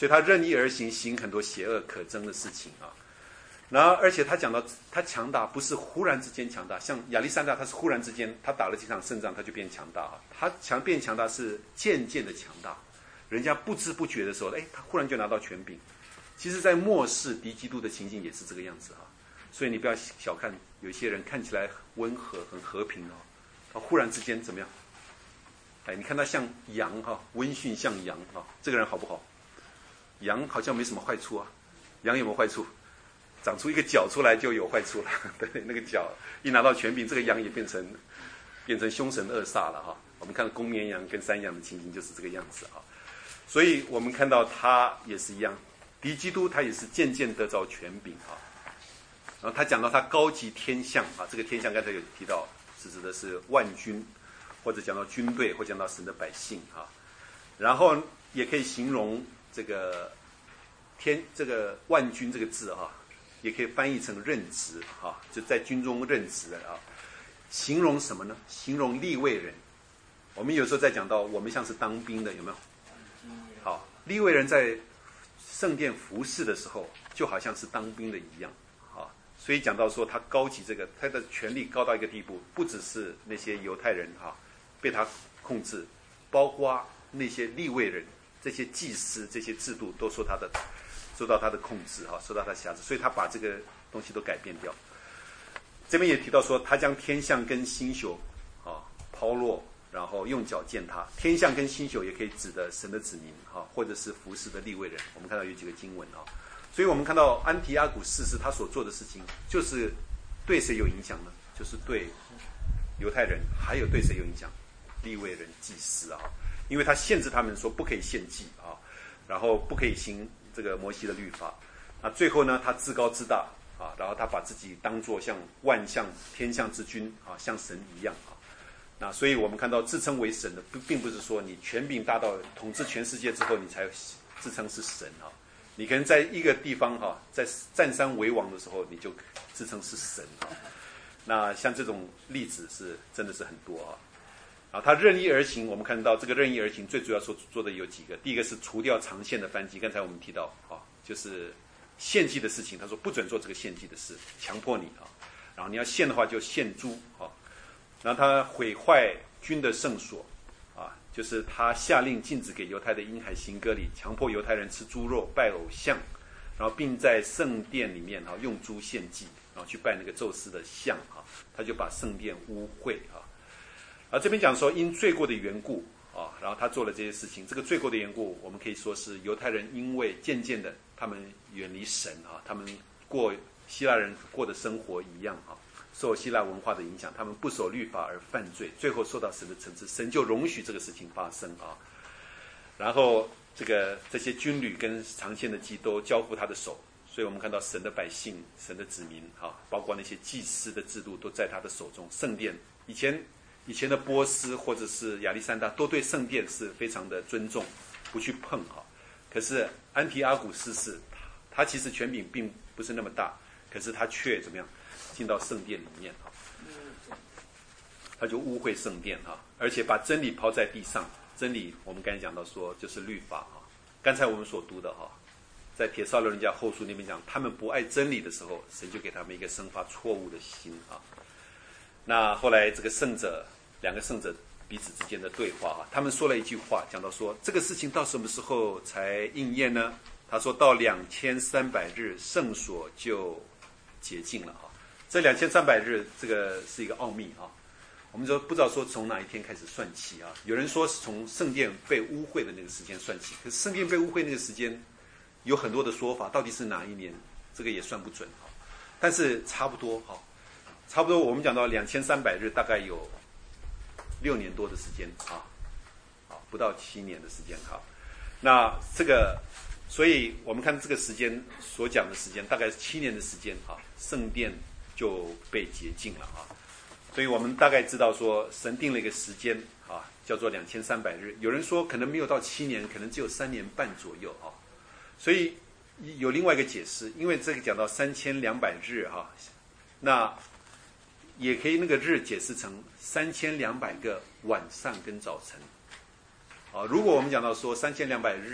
Speaker 1: 所以他任意而行，行很多邪恶可憎的事情啊。然后，而且他讲到他强大不是忽然之间强大，像亚历山大他是忽然之间，他打了几场胜仗他就变强大啊。他强变强大是渐渐的强大，人家不知不觉的时候，哎，他忽然就拿到权柄。其实，在末世敌基督的情境也是这个样子啊。所以你不要小看有一些人看起来温和很和平哦，他忽然之间怎么样？哎，你看他像羊哈，温驯像羊哈，这个人好不好？羊好像没什么坏处啊，羊有没有坏处？长出一个角出来就有坏处了，对，那个角一拿到权柄，这个羊也变成变成凶神恶煞了哈。我们看公绵羊跟山羊的情形就是这个样子啊。所以我们看到他也是一样，敌基督他也是渐渐得着权柄啊。然后他讲到他高级天象啊，这个天象刚才有提到，是指的是万军，或者讲到军队，或讲到神的百姓啊。然后也可以形容这个天这个万军这个字啊。也可以翻译成任职啊，就在军中任职的啊。形容什么呢？形容利未人。我们有时候在讲到我们像是当兵的，有没有？好，利未人在圣殿服侍的时候，就好像是当兵的一样啊。所以讲到说他高级这个，他的权力高到一个地步，不只是那些犹太人啊被他控制，包括那些利未人、这些祭司、这些制度都受他的。受到他的控制哈，受到他的辖制，所以他把这个东西都改变掉。这边也提到说，他将天象跟星宿啊抛落，然后用脚践踏。天象跟星宿也可以指的神的子民哈，或者是服侍的利未人。我们看到有几个经文啊，所以我们看到安提阿古四世他所做的事情，就是对谁有影响呢？就是对犹太人，还有对谁有影响？利未人、祭司啊，因为他限制他们说不可以献祭啊，然后不可以行。这个摩西的律法，那最后呢，他自高自大啊，然后他把自己当作像万象天象之君啊，像神一样啊。那所以我们看到自称为神的，并不是说你权柄大到统治全世界之后，你才自称是神啊。你可能在一个地方哈，在占山为王的时候，你就自称是神啊。那像这种例子是真的是很多啊。啊，他任意而行，我们看到这个任意而行最主要所做的有几个。第一个是除掉长线的燔祭，刚才我们提到啊，就是献祭的事情，他说不准做这个献祭的事，强迫你啊。然后你要献的话就献猪啊。然后他毁坏军的圣所啊，就是他下令禁止给犹太的婴孩行割礼，强迫犹太人吃猪肉、拜偶像，然后并在圣殿里面啊用猪献祭，然后去拜那个宙斯的像啊，他就把圣殿污秽啊。啊，这边讲说因罪过的缘故啊，然后他做了这些事情。这个罪过的缘故，我们可以说是犹太人因为渐渐的他们远离神啊，他们过希腊人过的生活一样啊，受希腊文化的影响，他们不守律法而犯罪，最后受到神的惩治，神就容许这个事情发生啊。然后这个这些军旅跟长线的祭都交付他的手，所以我们看到神的百姓、神的子民啊，包括那些祭司的制度都在他的手中。圣殿以前。以前的波斯或者是亚历山大都对圣殿是非常的尊重，不去碰哈。可是安提阿古四世，他其实权柄并不是那么大，可是他却怎么样进到圣殿里面哈，他就污秽圣殿哈，而且把真理抛在地上。真理我们刚才讲到说就是律法哈。刚才我们所读的哈，在帖撒罗尼迦后书那边讲，他们不爱真理的时候，神就给他们一个生发错误的心啊。那后来这个圣者，两个圣者彼此之间的对话啊，他们说了一句话，讲到说这个事情到什么时候才应验呢？他说到两千三百日，圣所就洁净了啊。这两千三百日，这个是一个奥秘啊。我们说不知道说从哪一天开始算起啊？有人说是从圣殿被污秽的那个时间算起，可是圣殿被污秽那个时间有很多的说法，到底是哪一年，这个也算不准啊。但是差不多哈。差不多，我们讲到两千三百日，大概有六年多的时间啊，啊，不到七年的时间哈。那这个，所以我们看这个时间所讲的时间，大概是七年的时间啊，圣殿就被洁净了啊。所以我们大概知道说，神定了一个时间啊，叫做两千三百日。有人说可能没有到七年，可能只有三年半左右啊。所以有另外一个解释，因为这个讲到三千两百日哈，那也可以那个日解释成三千两百个晚上跟早晨。啊，如果我们讲到说三千两百日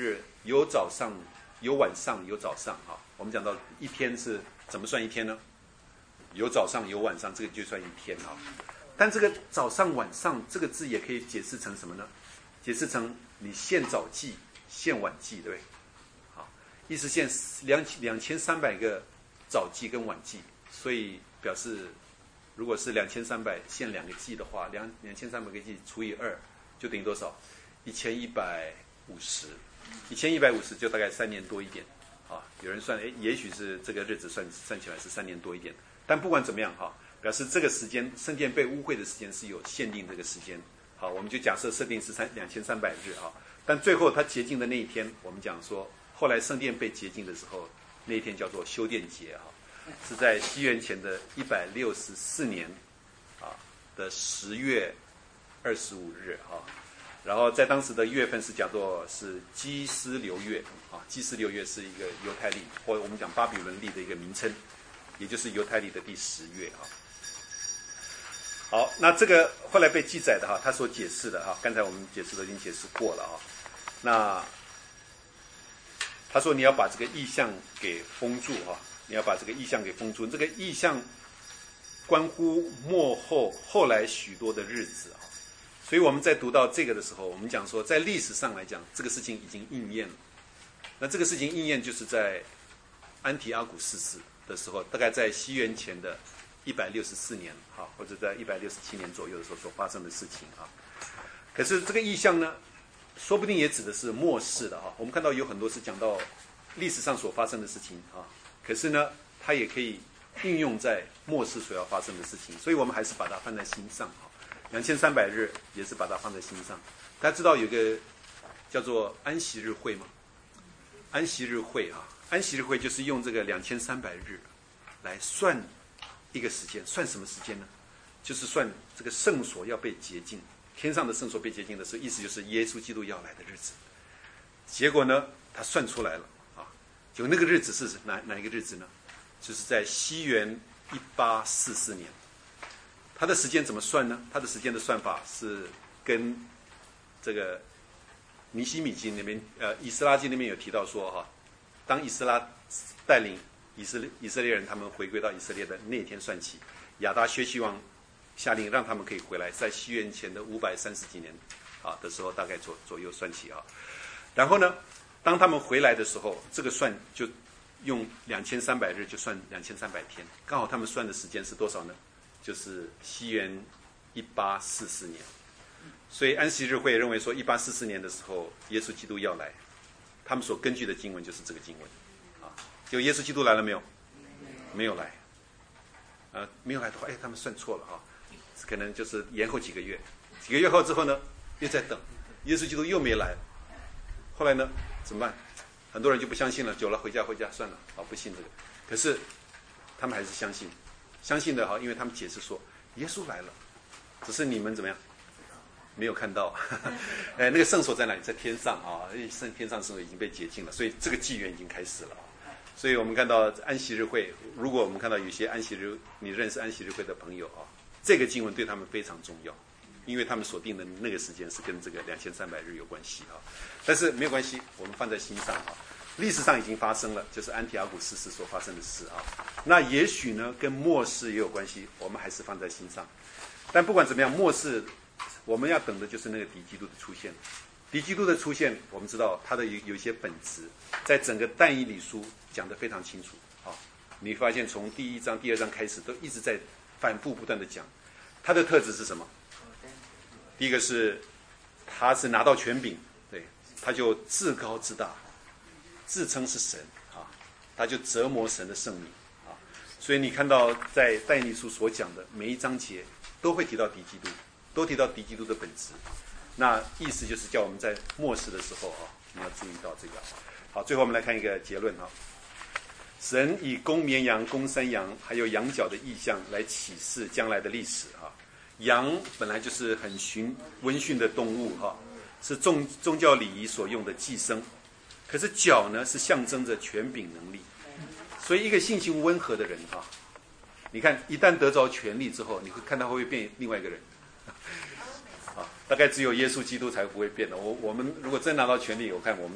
Speaker 1: 有早上，有晚上，有早上哈。我们讲到一天是怎么算一天呢？有早上有晚上，这个就算一天哈。但这个早上晚上这个字也可以解释成什么呢？解释成你现早祭、现晚祭，对不对？好，意思现两两千三百个早祭跟晚祭，所以表示如果是两千三百现两个祭的话，两两千三百个祭除以二，就等于多少？一千一百五十，一千一百五十就大概三年多一点。啊，有人算，哎，也许是这个日子算算起来是三年多一点。但不管怎么样哈，表示这个时间圣殿被污秽的时间是有限定这个时间。好，我们就假设设定是三两千三百日啊。但最后它洁净的那一天，我们讲说，后来圣殿被洁净的时候，那一天叫做修殿节哈，是在西元前的一百六十四年啊的十月二十五日哈。然后在当时的月份是叫做是基斯流月啊，基斯流月是一个犹太历或者我们讲巴比伦历的一个名称，也就是犹太历的第十月啊。好，那这个后来被记载的哈，他所解释的哈，刚才我们解释都已经解释过了啊。那他说你要把这个意象给封住哈，你要把这个意象给封住，这个意象关乎末后后来许多的日子啊。所以我们在读到这个的时候，我们讲说，在历史上来讲，这个事情已经应验了。那这个事情应验就是在安提阿古四世的时候，大概在西元前的一百六十四年，哈，或者在一百六十七年左右的时候所发生的事情啊。可是这个意象呢，说不定也指的是末世的哈。我们看到有很多是讲到历史上所发生的事情啊，可是呢，它也可以运用在末世所要发生的事情，所以我们还是把它放在心上哈。两千三百日也是把它放在心上。大家知道有个叫做安息日会吗？安息日会啊，安息日会就是用这个两千三百日来算一个时间，算什么时间呢？就是算这个圣所要被洁净，天上的圣所被洁净的时候，意思就是耶稣基督要来的日子。结果呢，他算出来了啊，就那个日子是哪哪一个日子呢？就是在西元一八四四年。它的时间怎么算呢？它的时间的算法是跟这个尼希米记那边，呃，以斯拉记那边有提到说哈，当以斯拉带领以色列以色列人他们回归到以色列的那天算起，亚达薛西王下令让他们可以回来，在西元前的五百三十几年啊的时候，大概左左右算起啊。然后呢，当他们回来的时候，这个算就用两千三百日就算两千三百天，刚好他们算的时间是多少呢？就是西元一八四四年，所以安息日会认为说，一八四四年的时候，耶稣基督要来，他们所根据的经文就是这个经文，啊，就耶稣基督来了没有？没有来，啊，没有来的话，哎，他们算错了啊，可能就是延后几个月，几个月后之后呢，又在等，耶稣基督又没来，后来呢，怎么办？很多人就不相信了，久了回家回家算了，啊，不信这个，可是他们还是相信。相信的哈，因为他们解释说耶稣来了，只是你们怎么样没有看到？哎，那个圣所在哪里？在天上啊！圣天上圣所已经被洁净了，所以这个纪元已经开始了。所以我们看到安息日会，如果我们看到有些安息日，你认识安息日会的朋友啊，这个经文对他们非常重要，因为他们所定的那个时间是跟这个两千三百日有关系啊。但是没有关系，我们放在心上啊。历史上已经发生了，就是安提阿古四世所发生的事啊。那也许呢，跟末世也有关系，我们还是放在心上。但不管怎么样，末世我们要等的就是那个敌基督的出现。敌基督的出现，我们知道他的有有一些本质，在整个但以理书讲得非常清楚啊。你发现从第一章、第二章开始，都一直在反复不断的讲，他的特质是什么？第一个是他是拿到权柄，对，他就自高自大。自称是神啊，他就折磨神的圣名啊，所以你看到在但以理书所讲的每一章节都会提到敌基督，都提到敌基督的本质。那意思就是叫我们在末世的时候啊，你要注意到这个。好，最后我们来看一个结论啊。神以公绵羊、公山羊还有羊角的意象来启示将来的历史啊。羊本来就是很驯温驯的动物哈、啊，是宗宗教礼仪所用的祭牲。可是角呢，是象征着权柄能力，所以一个性情温和的人哈、啊，你看一旦得着权力之后，你会看他会不会变另外一个人，啊，大概只有耶稣基督才不会变的。我我们如果真拿到权力，我看我们都会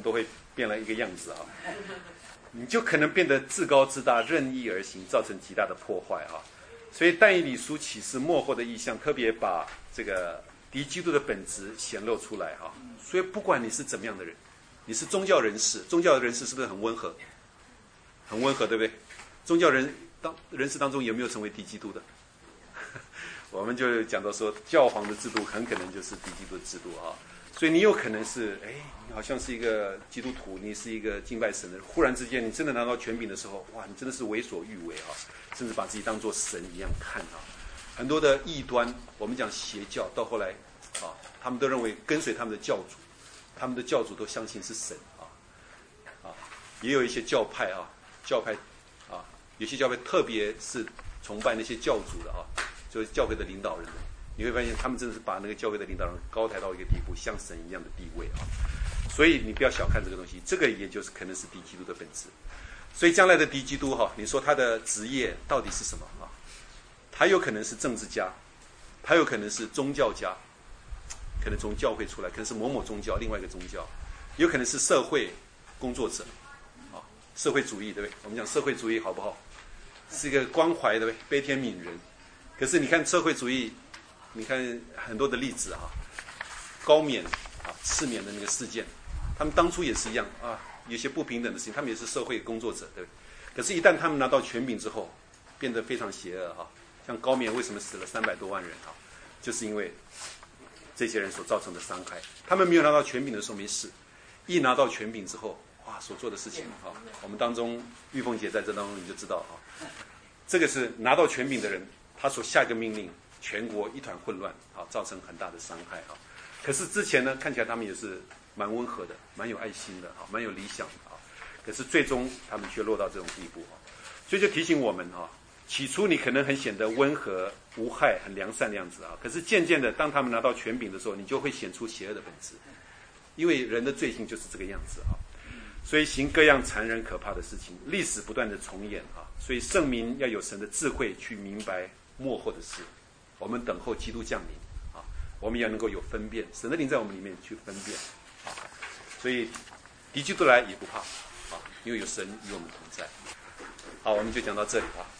Speaker 1: 变了一个样子啊，你就可能变得自高自大、任意而行，造成极大的破坏啊。所以但以理书启示末后的意象，特别把这个敌基督的本质显露出来哈。所以不管你是怎么样的人，你是宗教人士，宗教人士是不是很温和？很温和，对不对？宗教人当人士当中有没有成为敌基督的？我们就讲到说，教皇的制度很可能就是敌基督的制度啊。所以你有可能是，哎，你好像是一个基督徒，你是一个敬拜神的人，忽然之间你真的拿到权柄的时候，哇，你真的是为所欲为啊，甚至把自己当作神一样看啊。很多的异端，我们讲邪教，到后来啊，他们都认为跟随他们的教主，他们的教主都相信是神啊啊，也有一些教派啊，教派啊，有些教派特别是崇拜那些教主的啊，就是教会的领导人的。你会发现，他们真的是把那个教会的领导人高抬到一个地步，像神一样的地位啊！所以你不要小看这个东西，这个也就是可能是敌基督的本质。所以将来的敌基督哈，你说他的职业到底是什么啊？他有可能是政治家，他有可能是宗教家，可能从教会出来，可能是某某宗教，另外一个宗教，有可能是社会工作者啊，社会主义对不对？我们讲社会主义好不好？是一个关怀对不对？悲天悯人。可是你看社会主义。你看很多的例子啊，高冕啊、赐冕的那个事件，他们当初也是一样啊，有些不平等的事情，他们也是社会工作者，对不对？可是，一旦他们拿到权柄之后，变得非常邪恶啊。像高冕为什么死了三百多万人啊？就是因为这些人所造成的伤害。他们没有拿到权柄的时候没事，一拿到权柄之后，哇，所做的事情啊，我们当中玉凤姐在这当中你就知道啊，这个是拿到权柄的人，他所下一个命令。全国一团混乱，啊，造成很大的伤害啊。可是之前呢，看起来他们也是蛮温和的，蛮有爱心的啊，蛮有理想的啊。可是最终他们却落到这种地步啊。所以就提醒我们啊，起初你可能很显得温和无害、很良善的样子啊，可是渐渐的，当他们拿到权柄的时候，你就会显出邪恶的本质，因为人的罪性就是这个样子啊。所以行各样残忍可怕的事情，历史不断的重演啊。所以圣民要有神的智慧去明白末后的事。我们等候基督降临啊，我们也能够有分辨，神的灵在我们里面去分辨啊，所以敌基督来也不怕啊，因为有神与我们同在。好，我们就讲到这里啊。